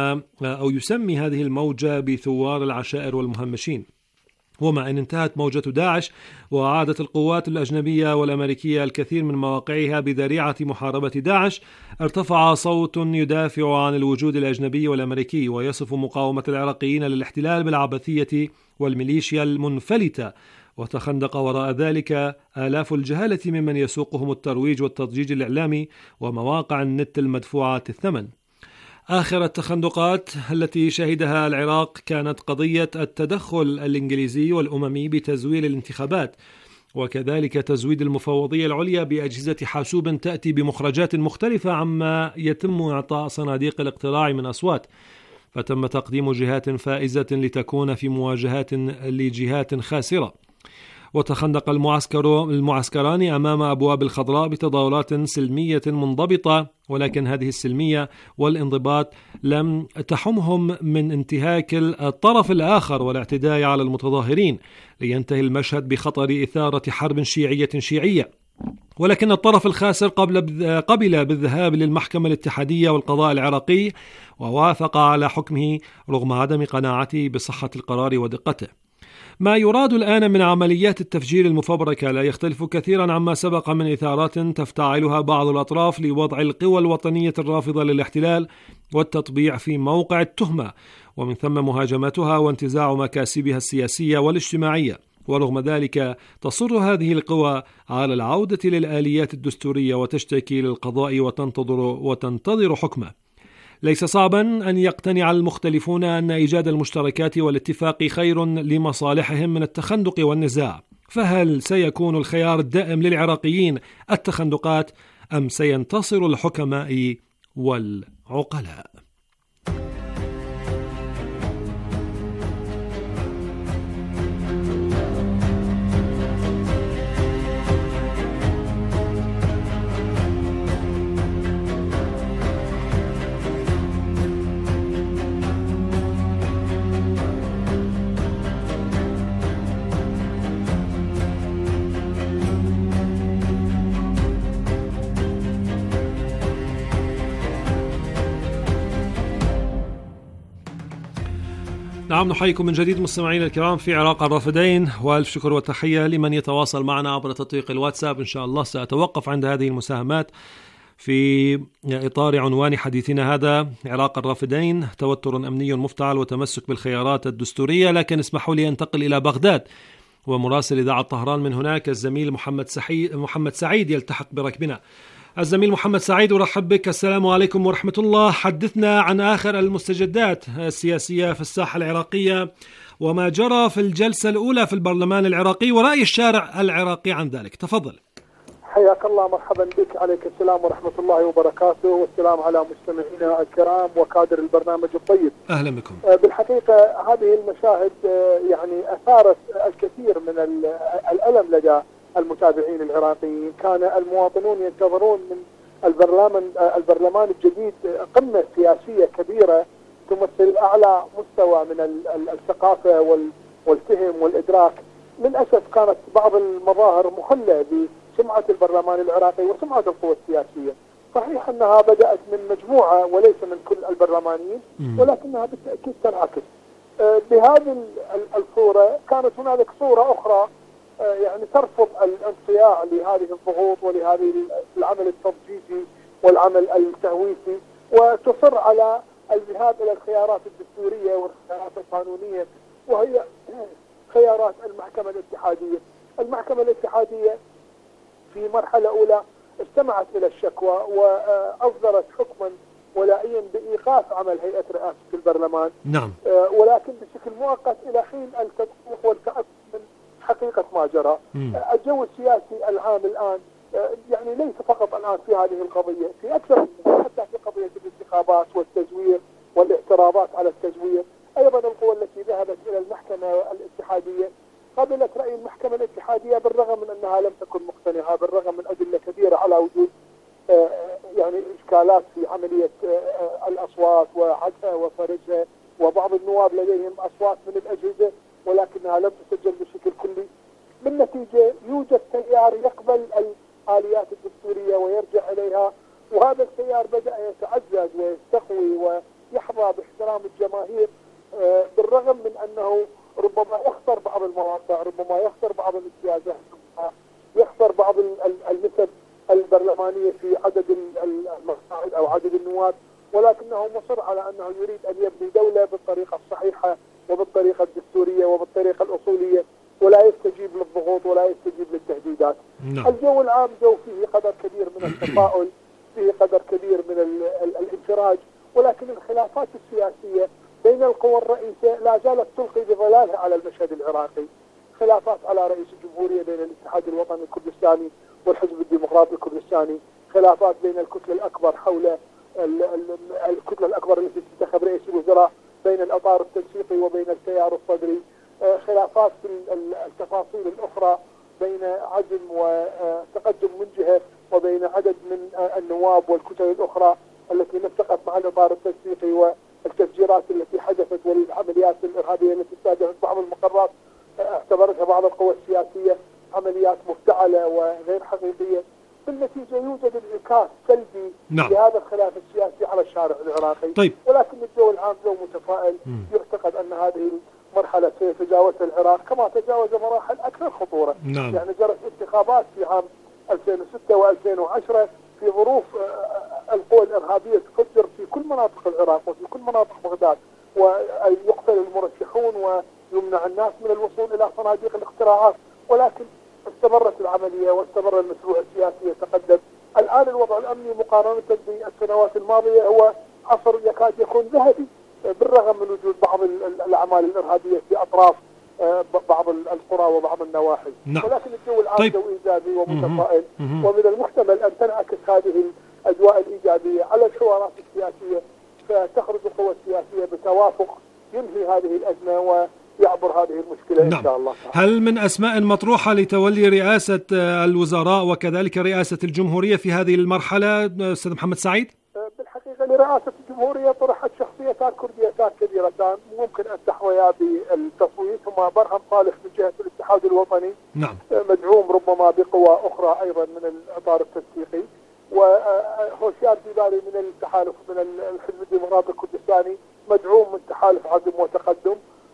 يسمي هذه الموجة بثوار العشائر والمهمشين. ومع أن انتهت موجة داعش وأعادت القوات الأجنبية والأمريكية الكثير من مواقعها بذريعة محاربة داعش، ارتفع صوت يدافع عن الوجود الأجنبي والأمريكي ويصف مقاومة العراقيين للاحتلال بالعبثية والميليشيا المنفلتة، وتخندق وراء ذلك آلاف الجهالة ممن يسوقهم الترويج والتضجيج الإعلامي ومواقع النت المدفوعة الثمن. آخر التخندقات التي شهدها العراق كانت قضية التدخل الإنجليزي والأممي بتزوير الانتخابات، وكذلك تزويد المفوضية العليا بأجهزة حاسوب تأتي بمخرجات مختلفة عما يتم إعطاء صناديق الاقتراع من أصوات، فتم تقديم جهات فائزة لتكون في مواجهات لجهات خاسرة. وتخندق المعسكران أمام أبواب الخضراء بتظاهرات سلمية منضبطة، ولكن هذه السلمية والانضباط لم تحمهم من انتهاك الطرف الآخر والاعتداء على المتظاهرين، لينتهي المشهد بخطر إثارة حرب شيعية. ولكن الطرف الخاسر قبل بالذهاب للمحكمة الاتحادية والقضاء العراقي ووافق على حكمه رغم عدم قناعته بصحة القرار ودقته. ما يراد الآن من عمليات التفجير المفبركة لا يختلف كثيرا عما سبق من إثارات تفتعلها بعض الأطراف لوضع القوى الوطنية الرافضة للاحتلال والتطبيع في موقع التهمة، ومن ثم مهاجمتها وانتزاع مكاسبها السياسية والاجتماعية. ورغم ذلك تصر هذه القوى على العودة للآليات الدستورية وتشتكي للقضاء وتنتظر حكمه. ليس صعبا أن يقتنع المختلفون أن إيجاد المشتركات والاتفاق خير لمصالحهم من التخندق والنزاع، فهل سيكون الخيار الدائم للعراقيين التخندقات أم سينتصر الحكماء والعقلاء؟ نعم، نحييكم من جديد مستمعين الكرام في عراق الرافدين، والف شكر وتحية لمن يتواصل معنا عبر تطبيق الواتساب. إن شاء الله سأتوقف عند هذه المساهمات في إطار عنوان حديثنا هذا: عراق الرافدين، توتر أمني مفتعل وتمسك بالخيارات الدستورية. لكن اسمحوا لي أنتقل إلى بغداد، ومراسل إذاعة طهران من هناك الزميل محمد سعيد يلتحق بركبنا. الزميل محمد سعيد، أرحب بك. السلام عليكم ورحمة الله. حدثنا عن آخر المستجدات السياسية في الساحة العراقية وما جرى في الجلسة الأولى في البرلمان العراقي ورأي الشارع العراقي عن ذلك. تفضل. حياك الله، مرحبا بك. عليك السلام ورحمة الله وبركاته، والسلام على مستمعينا الكرام وكادر البرنامج الطيب. أهلا بكم. بالحقيقة هذه المشاهد يعني أثارت الكثير من الألم لدى المتابعين العراقيين. كان المواطنون ينتظرون من البرلمان الجديد قمة سياسية كبيرة تمثل أعلى مستوى من الثقافة والفهم والإدراك. للأسف كانت بعض المظاهر مخلة بسمعة البرلمان العراقي وسمعة القوى السياسية. صحيح أنها بدأت من مجموعة وليس من كل البرلمانيين، ولكنها بالتأكيد تنعكس. بهذه الصورة كانت هنالك صورة أخرى يعني ترفض الانصياع لهذه الضغوط ولهذه العمل التضجيجي والعمل التهويسي، وتصر على الذهاب إلى الخيارات الدستورية والخيارات القانونية وهي خيارات المحكمة الاتحادية. المحكمة الاتحادية في مرحلة أولى استمعت إلى الشكوى وأصدرت حكما ولائيا بإيقاف عمل هيئة رئاسة البرلمان. نعم. ولكن بشكل مؤقت إلى حين التدقيق والتأكد من حقيقة ما جرى. الجو السياسي العام الآن يعني ليس فقط الآن في هذه القضية، في أكثر حتى في قضية الانتخابات والتزوير والاعتراضات على التزوير. أيضا القوى التي ذهبت إلى المحكمة الاتحادية قبلت رأي المحكمة الاتحادية بالرغم من أنها لم تكن مقتنعة، بالرغم من أدلة كبيرة على وجود يعني إشكالات في عملية الأصوات وعدها وفرزها، وبعض النواب لديهم أصوات من الأجهزة ولكنها لم تسجل بشكل كلي. بالنتيجة يوجد تيار يقبل الآليات الدستورية ويرجع إليها، وهذا التيار بدأ يتعزز ويستقوي ويحظى باحترام الجماهير بالرغم من أنه ربما يخسر بعض المواقع، ربما يخسر بعض الامتيازات، يخسر بعض النسب البرلمانية في عدد المقاعد أو عدد النواب، ولكنه مصر على أنه يريد أن يبني دولة بالطريقة الصحيحة وبالطريقة الدستورية وبالطريقة الأصولية، ولا يستجيب للضغوط ولا يستجيب للتهديدات. الجو العام جو فيه قدر كبير من التفاؤل، فيه قدر كبير من الانفراج، ولكن الخلافات السياسية بين القوى الرئيسة لا زالت تلقي بظلالها على المشهد العراقي. خلافات على رئيس الجمهورية بين الاتحاد الوطني الكردستاني والحزب الديمقراطي الكردستاني، خلافات بين الكتلة الأكبر حول الكتلة الأكبر التي تنتخب رئيس الوزراء بين الأطار التنسيقي وبين التيار الصدري، خلافات في التفاصيل الأخرى بين عزم وتقدم من جهة وبين عدد من النواب والكتل الأخرى التي نسقت مع الإطار التنسيقي، والتفجيرات التي حدثت والعمليات الإرهابية التي استهدفت بعض المقرات اعتبرتها بعض القوى السياسية عمليات مفتعلة وغير حقيقية. بالنتيجة يوجد انعكاس سلبي لهذا الخلاف السياسي على الشارع العراقي. طيب. ولكن الجو العام جو متفائل، يعتقد أن هذه المرحلة سيتجاوزها العراق كما تجاوز مراحل أكثر خطورة. يعني جرت انتخابات في عام 2006 و2010 في ظروف القوى الإرهابية تفجر في كل مناطق العراق وفي كل مناطق بغداد، ويقتل المرشحون ويمنع الناس من الوصول إلى صناديق الاقتراعات، ولكن استمرت العملية واستمر المشروع السياسي يتقدم. الآن الوضع الأمني مقارنة بالسنوات الماضية هو عصر يكاد يكون ذهبي، بالرغم من وجود بعض الأعمال الإرهابية في أطراف بعض القرى وبعض النواحي. ولكن الجو العام جو إيجابي ومتفائل، ومن المحتمل أن تنعكس هذه الأجواء الإيجابية على الحوارات السياسية، فتخرج القوى السياسية بتوافق ينهي هذه الأزمة ويعبر هذه المشكلة إن شاء الله. هل من أسماء مطروحة لتولي رئاسة الوزراء وكذلك رئاسة الجمهورية في هذه المرحلة أستاذ محمد سعيد؟ بالحقيقة لرئاسة الجمهورية طرحت شخصيتان كرديتان كبيرتان ممكن أن تحويا بالتصويت، هما برهم صالح من جهة الاتحاد الوطني، مدعوم ربما بقوى أخرى أيضا من الإطار التنسيقي، وهوشيار ديباري من التحالف من الحزب الديمقراطي الكردستاني مدعوم من تحالف عزم وتقدم.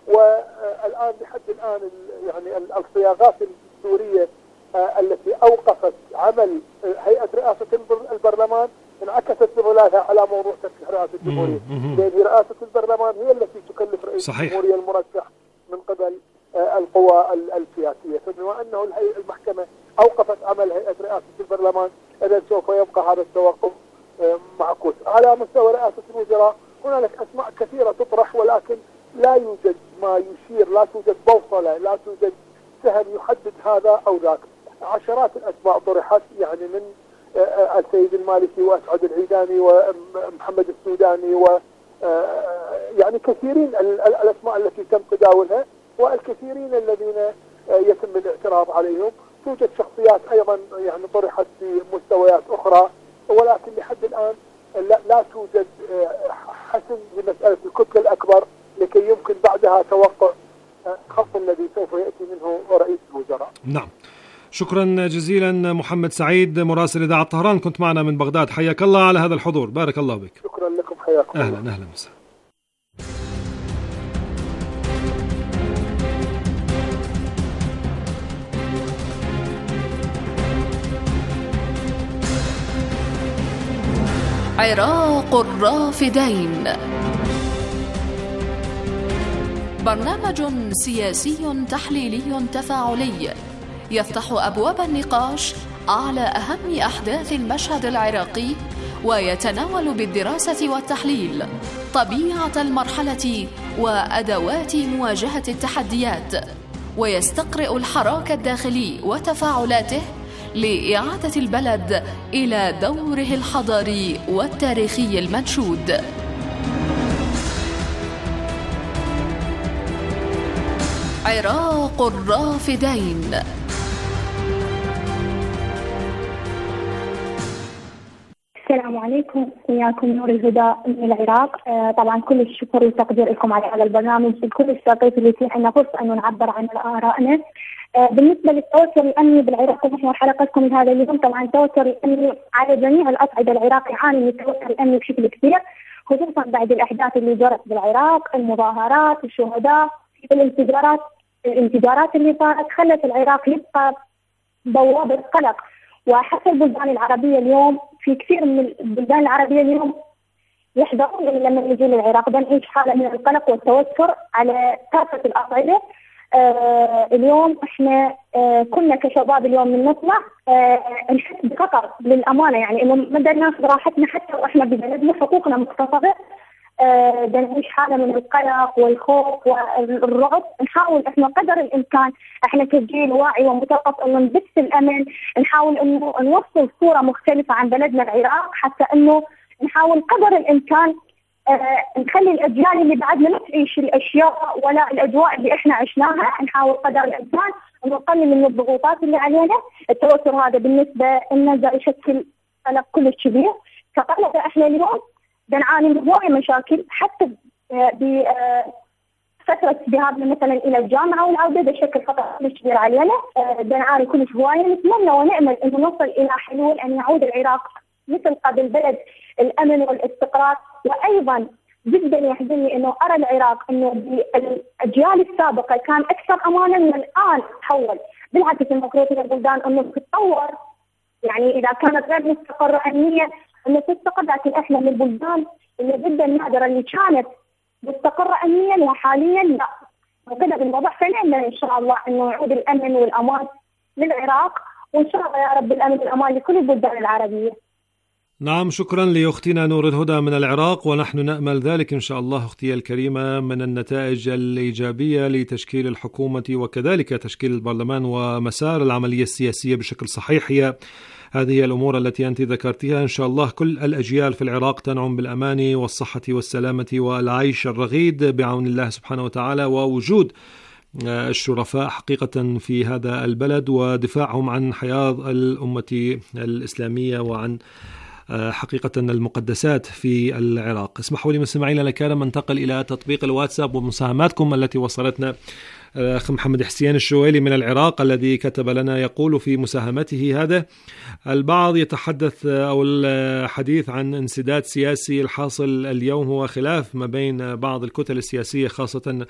والآن لحد الآن يعني الصياغات الدستورية التي أوقفت عمل هيئة رئاسة البرلمان انعكست بظلالها على موضوع ترشيح رئاسة الجمهورية، لأن رئاسة البرلمان هي التي تكلف رئيس الجمهورية المرشح من قبل القوى السياسية. فبما أنه المحكمة أوقفت عمل هيئة رئاسة البرلمان، إذن سوف يبقى هذا التوقف معكوس. على مستوى رئاسة الوزراء هنالك أسماء كثيرة تطرح، ولكن لا يوجد ما يشير، لا توجد بوصلة، لا توجد سهم يحدد هذا أو ذاك. عشرات الأسماء طرحت، يعني من السيد المالكي وأسعد العيداني ومحمد السوداني و يعني كثيرين الأسماء التي تم تداولها، والكثيرين الذين يتم الاعتراض عليهم. توجد شخصيات أيضا يعني طرحت في مستويات أخرى، ولكن لحد الآن لا توجد حسم لمسألة الكتلة الأكبر لكي يمكن بعدها توقع خط الذي سوف يأتي منه رئيس الوزراء. نعم، شكرا جزيلا محمد سعيد مراسل إذاعة طهران، كنت معنا من بغداد، حياك الله على هذا الحضور، بارك الله بك. شكرا لكم، حياكم أهلا الله. أهلا وسهلا. عراق الرافدين. برنامج سياسي تحليلي تفاعلي يفتح أبواب النقاش على أهم أحداث المشهد العراقي، ويتناول بالدراسة والتحليل طبيعة المرحلة وأدوات مواجهة التحديات، ويستقرئ الحراك الداخلي وتفاعلاته لإعادة البلد إلى دوره الحضاري والتاريخي المنشود. عراق الرافدين. السلام عليكم، وياكم نور الهدى من العراق. طبعا كل الشكر والتقدير لكم على هذا البرنامج، الكل الشقيق اللي يتيح لنا فرصه انه نعبر عن ارائنا. بالنسبه للتوتر الامني بالعراق ومحور حلقتكم لهذا اليوم، طبعا التوتر الامني على جميع الاصعده، العراق يعاني من التوتر الامني بشكل كبير، خصوصا بعد الاحداث اللي جرت بالعراق، المظاهرات، الشهداء، الانفجارات اللي صارت خلت العراق يبقى بوابه قلق. وحتى البلدان العربيه اليوم، في كثير من البلدان العربيه اليوم يحذرون لما يجي للعراق، بنعيش حاله من القلق والتوتر على كافه الاصعده. اليوم احنا كنا كشباب اليوم من نطلع نحس بخطر للامانه، يعني انه ما بدنا ناخذ راحتنا حتى واحنا ببلدنا، حقوقنا مقتصره. نعيش حاله من القلق والخوف والرعب. نحاول احنا قدر الامكان، احنا كجيل واعي ومثقف، انه نبث الامن، نحاول انه نوصل صوره مختلفه عن بلدنا العراق، حتى انه نحاول قدر الامكان نخلي الاجيال اللي بعدنا ما تعيش الاشياء ولا الاجواء اللي احنا عشناها. نحاول قدر الامكان انه نقلل من الضغوطات اللي علينا. التوتر هذا بالنسبه لنا دا يشكل قلق كلش كبير. كطلبه احنا اليوم بنعاني من هواي مشاكل، حتى بفترة ذهابنا مثلا إلى الجامعة والعودة بشكل خطر كبير علينا. بنعاني كلش هواي. نتمنى ونأمل إنه نصل إلى حلول أن يعود العراق مثل قبل بلد الأمن والاستقرار. وأيضا جدا يحزنني إنه أرى العراق إنه بالأجيال السابقة كان أكثر أمانا من الآن تحول. بالعكس المفروض البلدان إنه تتطور، يعني إذا كانت غير مستقرة أمنيا انه تستقر، لكن احنا من البلدان اللي جدا نادره اللي كانت مستقره امنيا وحاليا لا. وكذا بالوضع فنأمل ان شاء الله انه يعود الامن والامان للعراق، وان شاء الله يا رب الامن والامان لكل البلدان العربيه. نعم، شكرا لأختنا نور الهدى من العراق، ونحن نأمل ذلك إن شاء الله أختي الكريمة من النتائج الإيجابية لتشكيل الحكومة وكذلك تشكيل البرلمان ومسار العملية السياسية بشكل صحيح. هي هذه الأمور التي أنت ذكرتها. إن شاء الله كل الأجيال في العراق تنعم بالأمان والصحة والسلامة والعيش الرغيد بعون الله سبحانه وتعالى، ووجود الشرفاء حقيقة في هذا البلد ودفاعهم عن حياة الأمة الإسلامية وعن حقيقة المقدسات في العراق. اسمحوا لي مستمعينا الكرام انتقل إلى تطبيق الواتساب ومساهماتكم التي وصلتنا. أخ محمد حسين الشويلي من العراق الذي كتب لنا يقول في مساهمته هذا: البعض يتحدث أو الحديث عن انسداد سياسي الحاصل اليوم هو خلاف ما بين بعض الكتل السياسية، خاصة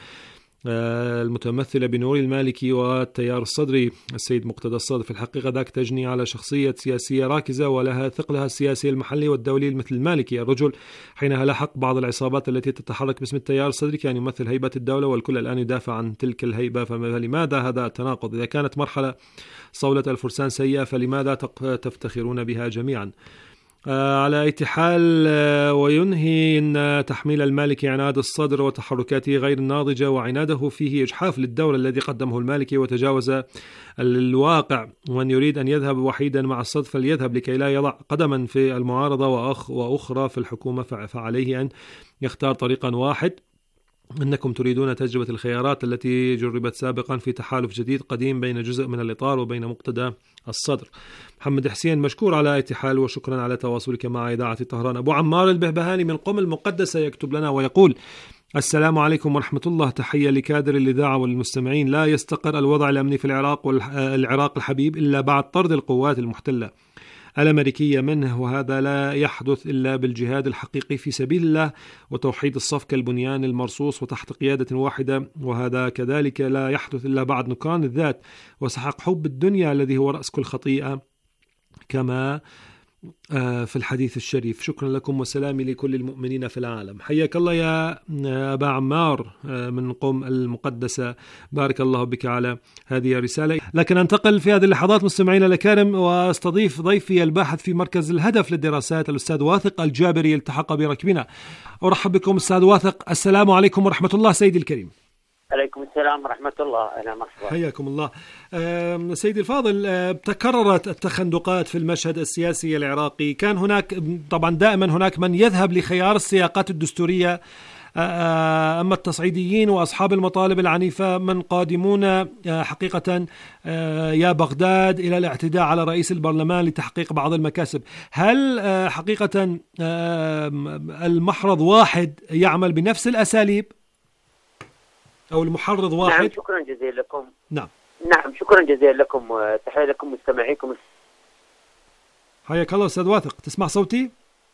المتمثلة بنوري المالكي والتيار الصدري السيد مقتدى الصدر. في الحقيقة ذاك تجني على شخصية سياسية راكزة ولها ثقلها السياسي المحلي والدولي مثل المالكي. الرجل حينها لحق بعض العصابات التي تتحرك باسم التيار الصدري كان يمثل هيبة الدولة، والكل الآن يدافع عن تلك الهيبة، فلماذا هذا التناقض؟ إذا كانت مرحلة صولة الفرسان سيئة فلماذا تفتخرون بها جميعا؟ على أي حال، وينهي أن تحميل المالكي عناد الصدر وتحركاته غير الناضجة وعناده فيه إجحاف للدولة الذي قدمه المالكي وتجاوز الواقع، ومن يريد أن يذهب وحيدا مع الصدر فليذهب لكي لا يضع قدما في المعارضة وأخرى في الحكومة، فعليه أن يختار طريقا واحد. إنكم تريدون تجربة الخيارات التي جربت سابقا في تحالف جديد قديم بين جزء من الإطار وبين مقتدى الصدر. محمد حسين مشكور على أي حال، وشكرا على تواصلك مع إذاعة طهران. أبو عمار البهبهاني من قم المقدسة يكتب لنا ويقول: السلام عليكم ورحمة الله، تحية لكادر الإذاعة والمستمعين. لا يستقر الوضع الأمني في العراق والعراق الحبيب إلا بعد طرد القوات المحتلة الأمريكية منه، وهذا لا يحدث إلا بالجهاد الحقيقي في سبيل الله وتوحيد الصف كالبنيان المرصوص وتحت قيادة واحدة، وهذا كذلك لا يحدث إلا بعد نكران الذات وسحق حب الدنيا الذي هو رأس كل خطيئة، كما في الحديث الشريف. شكرا لكم وسلامي لكل المؤمنين في العالم. حياك الله يا أبا عمار من قم المقدسة، بارك الله بك على هذه الرسالة. لكن أنتقل في هذه اللحظات مستمعينا الكرام واستضيف ضيفي الباحث في مركز الهدف للدراسات الأستاذ واثق الجابري التحق بركبنا. أرحب بكم أستاذ واثق، السلام عليكم ورحمة الله سيدي الكريم. عليكم السلام ورحمة الله. أهلا مرحبا. حياكم الله. سيدي الفاضل، تكررت التخندقات في المشهد السياسي العراقي. كان هناك طبعا دائما هناك من يذهب لخيار السياقات الدستورية، أما التصعيديين وأصحاب المطالب العنيفة من قادمون حقيقة يا بغداد إلى الاعتداء على رئيس البرلمان لتحقيق بعض المكاسب. هل حقيقة المحرض واحد يعمل بنفس الأساليب أو المحرض واحد؟ نعم، شكرا جزيلا لكم. نعم شكرا جزيلا لكم وتحية لكم مستمعيكم. حياك الله أستاذ واثق، تسمع صوتي؟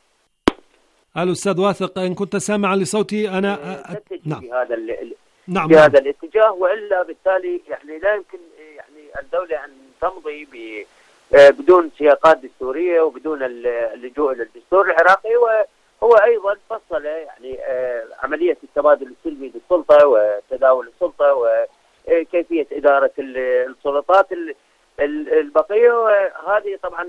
الو أستاذ واثق، إن كنت سامعا لصوتي أنا نعم نعم بهذا الاتجاه، وإلا بالتالي يعني لا يمكن يعني الدولة أن تمضي بدون سياقات دستورية وبدون اللجوء إلى الدستور العراقي. وهو أيضا فصل يعني عملية التبادل السلمي للسلطة وتداول السلطة وكيفية إدارة السلطات البقية. وهذه طبعا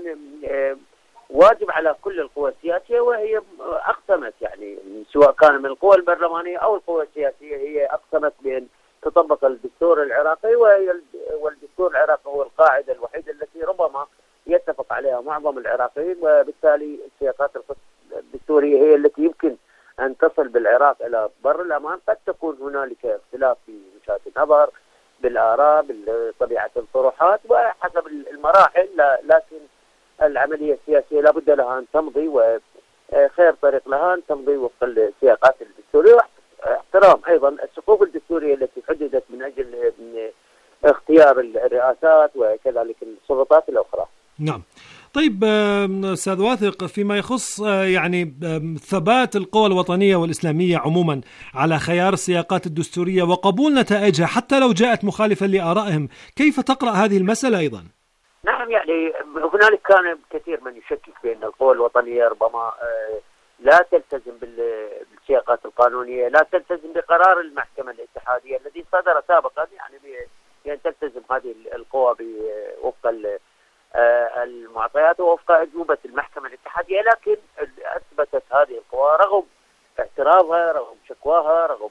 واجب على كل القوى السياسية، وهي أقسمت يعني سواء كان من القوى البرلمانية أو القوى السياسية، هي أقسمت بأن تطبق الدستور العراقي، والدستور العراقي هو القاعدة الوحيدة التي ربما يتفق عليها معظم العراقيين. وبالتالي السياقات الدستورية هي التي يمكن أن تصل بالعراق إلى بر الأمان. قد تكون هنالك اختلاف في وجهات النظر، بالآراء، بطبيعة الطروحات وحسب المراحل، لكن العملية السياسية لابد لها أن تمضي، وخير طريق لها أن تمضي وفق السياقات الدستورية، واحترام أيضا الصفوف الدستورية التي حددت من أجل اختيار الرئاسات وكذلك السلطات الأخرى. نعم. طيب أستاذ واثق، فيما يخص يعني ثبات القوى الوطنية والإسلامية عموما على خيار السياقات الدستورية وقبول نتائجها حتى لو جاءت مخالفة لآرائهم، كيف تقرأ هذه المسألة أيضا؟ نعم، يعني هنالك كان كثير من يشكك بأن القوى الوطنية ربما لا تلتزم بالسياقات القانونية، لا تلتزم بقرار المحكمة الاتحادية الذي صدر سابقا، يعني بأن تلتزم هذه القوى وفق المعطيات ووفق أجوبة المحكمة الاتحادية. لكن أثبتت هذه القوى رغم اعتراضها، رغم شكواها، رغم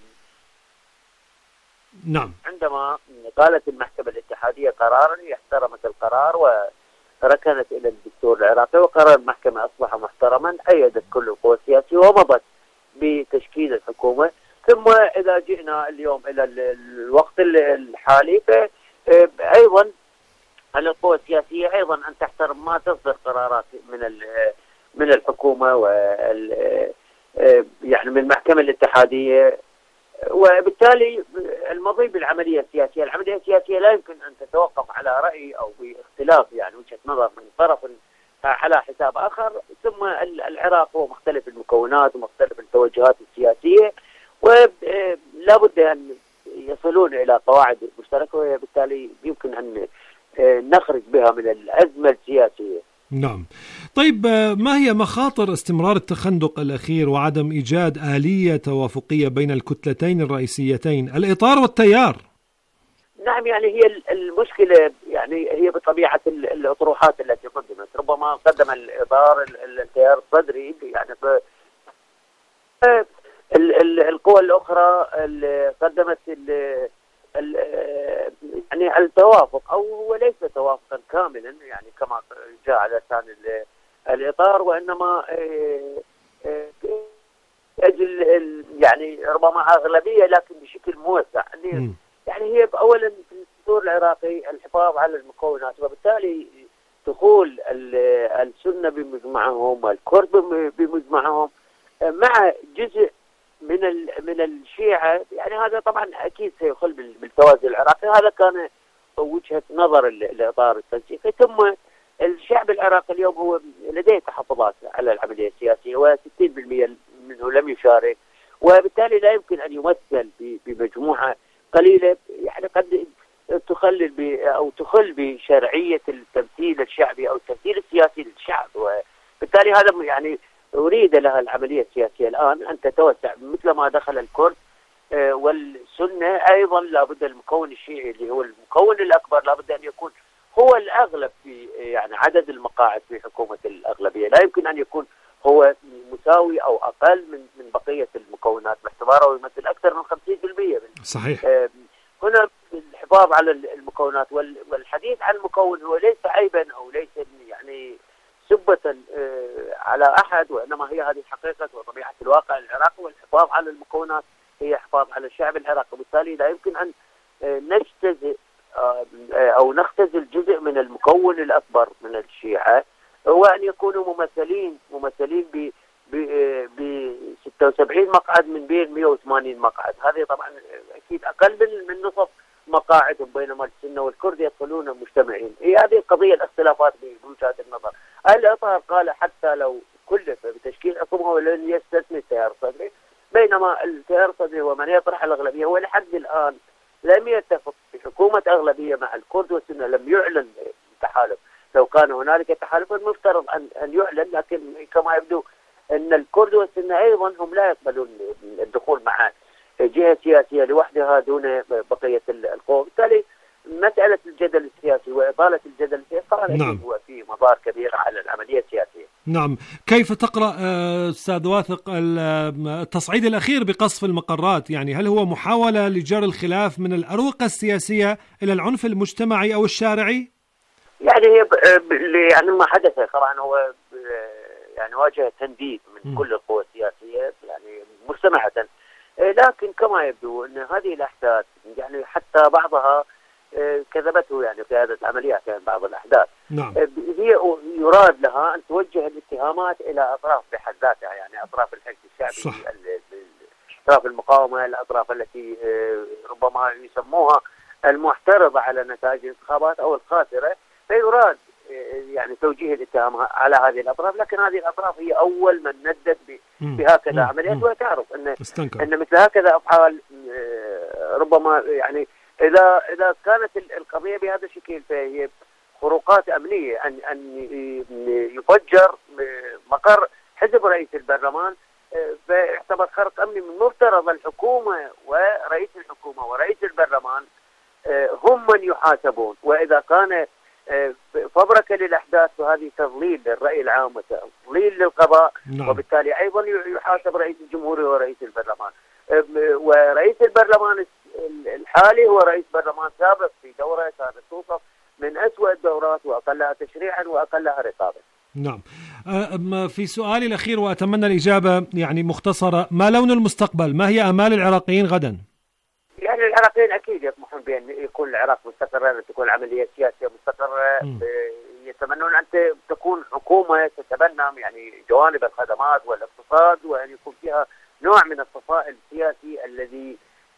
نعم عندما قالت المحكمة الاتحادية قرارا، احترمت القرار وركنت إلى الدستور العراقي، وقرار المحكمة أصبح محترما، أيدت كل القوى السياسية ومضت بتشكيل الحكومة. ثم إذا جئنا اليوم إلى الوقت الحالي، أيضا القوى السياسية أيضا أن تحترم ما تصدر قرارات من الحكومة يعني من المحكمة الاتحادية. وبالتالي المضي بالعملية السياسية، العملية السياسية لا يمكن أن تتوقف على رأي أو باختلاف يعني وجهة نظر من طرف على حساب آخر. ثم العراق هو مختلف المكونات ومختلف التوجهات السياسية، ولا بد أن يصلون إلى قواعد مشتركة، وبالتالي يمكن أن نخرج بها من الأزمة السياسية. نعم. طيب ما هي مخاطر استمرار التخندق الأخير وعدم إيجاد آلية توافقية بين الكتلتين الرئيسيتين، الإطار والتيار؟ نعم، يعني هي المشكلة يعني هي بطبيعة الأطروحات التي قدمت. ربما قدم الإطار التيار الصدري، يعني القوى الأخرى قدمت يعني التوافق، أو هو ليس توافقا كاملا يعني كما جاء على لسان الإطار، وإنما أجل يعني ربما أغلبية لكن بشكل موسع. يعني هي أولا في الدستور العراقي الحفاظ على المكونات، وبالتالي دخول السنة بمجمعهم والكرد بمجمعهم مع جزء من الشيعة، يعني هذا طبعا أكيد سيخل بالتوازن العراقي. هذا كان وجهة نظر الإطار التنسيقي. ثم الشعب العراقي اليوم هو لديه تحفظات على العملية السياسية، و60% منه لم يشارك، وبالتالي لا يمكن أن يمثل بمجموعة قليلة. يعني قد تخل بشرعية التمثيل الشعبي أو التمثيل السياسي للشعب، وبالتالي هذا يعني أريد لها العملية السياسية الآن أن تتوسع مثل ما دخل الكرد والسنة. أيضا لابد المكون الشيعي اللي هو المكون الأكبر لابد أن يكون هو الأغلب في يعني عدد المقاعد في حكومة الأغلبية، لا يمكن أن يكون هو مساوي أو أقل من بقية المكونات باعتباره يمثل أكثر من 50%. صحيح. هنا الحفاظ على المكونات والحديث عن المكون هو ليس عيبا أو ليس يعني سبة على أحد، وإنما هي هذه حقيقة وطبيعة الواقع العراقي، والحفاظ على المكونات هي حفاظ على الشعب العراقي. وبالتالي لا يمكن أن نجتزئ أو نختزل جزء من المكون الأكبر من الشيعة، هو أن يكونوا ممثلين ب 76 مقعد من بين 180 مقعد. هذه طبعا أكيد أقل من نصف مقاعدهم، بينما السنة والكرد يدخلون مجتمعين. هي هذه القضية، الاختلافات بوجهات النظر. الأطهر قال حتى لو كلف بتشكيل حكومة ولن يستثني التيار الصدري، بينما التيار الصدري هو من يطرح الأغلبية، هو لحد الآن لم يتفق بحكومة أغلبية مع الكرد والسنة، لم يعلن تحالف. لو كان هنالك تحالف المفترض أن يعلن، لكن كما يبدو أن الكرد والسنة أيضا هم لا يقبلون الدخول مع جهة سياسية لوحدها دون بقية القوى. بالتالي مسألة الجدل السياسي وإطالة الجدل السياسي طبعا هو في مضار كبير على العملية السياسية. نعم. كيف تقرأ أستاذ واثق التصعيد الأخير بقصف المقرات؟ يعني هل هو محاولة لجر الخلاف من الأروقة السياسية إلى العنف المجتمعي أو الشارعي؟ يعني هي يعني ما حدث طبعا هو يعني واجه تنديد من كل القوى السياسية يعني مجتمعة، لكن كما يبدو أن هذه الأحداث يعني حتى بعضها كذبته يعني قيادة العمليات يعني بعض الأحداث. نعم. هي يراد لها أن توجه الاتهامات إلى أطراف بحد ذاتها، يعني أطراف الحزب الشعبي، أطراف المقاومة، الأطراف التي ربما يسموها المعترضة على نتائج الانتخابات أو الخاسرة، فيراد يعني توجيه الاتهام على هذه الأطراف. لكن هذه الأطراف هي أول من ندت بهكذا عمليات، وتعرف أن مثل هكذا أفعال ربما يعني إذا كانت القضية بهذا الشكل فهي خروقات أمنية، أن يفجر مقر حزب رئيس البرلمان، فيعتبر خرق أمني. من مفترض الحكومة ورئيس الحكومة ورئيس البرلمان هم من يحاسبون، وإذا كان فبركة للأحداث فهذه تضليل للرأي العام وتضليل للقضاء. نعم. وبالتالي أيضا يحاسب رئيس الجمهورية ورئيس البرلمان، ورئيس البرلمان الحالي هو رئيس برلمان سابق في دورة كانت توصف من أسوأ الدورات وأقلها تشريعا وأقلها رقابة. نعم. في سؤالي الأخير وأتمنى الإجابة يعني مختصرة، ما لون المستقبل؟ ما هي آمال العراقيين غدا؟ يعني العراقيين أكيد يطمحون بأن يكون العراق مستقرا، أن تكون العملية السياسية مستقرة. يتمنون أن تكون حكومة تتبنى يعني جوانب الخدمات والاقتصاد، وأن يكون فيها نوع من الصفاء السياسي الذي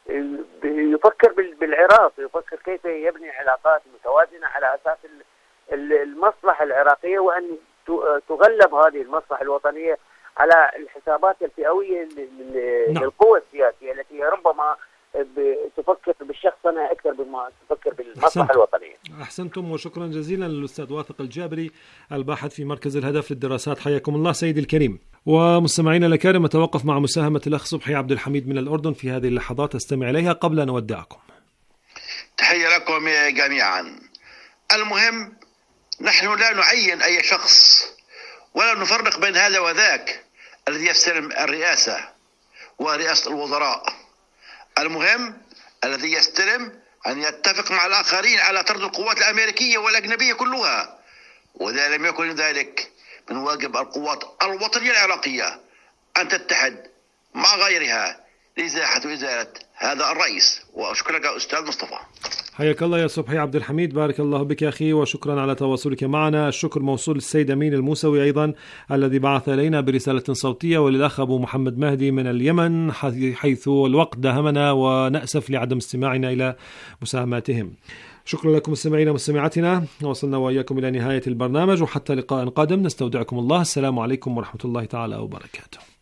يفكر بالعراق، يفكر كيف يبني علاقات متوازنة على أساس المصلحة العراقية، وأن تغلب هذه المصلحة الوطنية على الحسابات الفئوية للقوى السياسية التي ربما تفكر بالشخصنة أكثر مما تفكر بالمصلحة الوطنية. أحسنتم وشكرا جزيلا للأستاذ واثق الجابري الباحث في مركز الهدف للدراسات. حياكم الله سيدي الكريم. ومستمعينا الكرام أتوقف مع مساهمة الأخ صبحي عبد الحميد من الأردن في هذه اللحظات أستمع إليها قبل أن أودعكم. تحية لكم جميعا. المهم نحن لا نعين أي شخص ولا نفرق بين هذا وذاك الذي يستلم الرئاسة ورئاسة الوزراء. المهم الذي يستلم أن يتفق مع الآخرين على طرد القوات الأمريكية والأجنبية كلها، وإذا لم يكن ذلك من واجب القوات الوطنية العراقية أن تتحد مع غيرها لإزاحة وإزالة هذا الرئيس. وأشكرك أستاذ مصطفى. حياك الله يا صبحي عبد الحميد، بارك الله بك أخي وشكرا على تواصلك معنا. الشكر موصول للسيد أمين الموسوي أيضا الذي بعث إلينا برسالة صوتية، وللأخ أبو محمد مهدي من اليمن حيث الوقت داهمنا ونأسف لعدم استماعنا إلى مساهماتهم. شكرا لكم مستمعينا ومستمعاتنا، وصلنا وإياكم إلى نهاية البرنامج، وحتى لقاء قادم نستودعكم الله. السلام عليكم ورحمة الله تعالى وبركاته.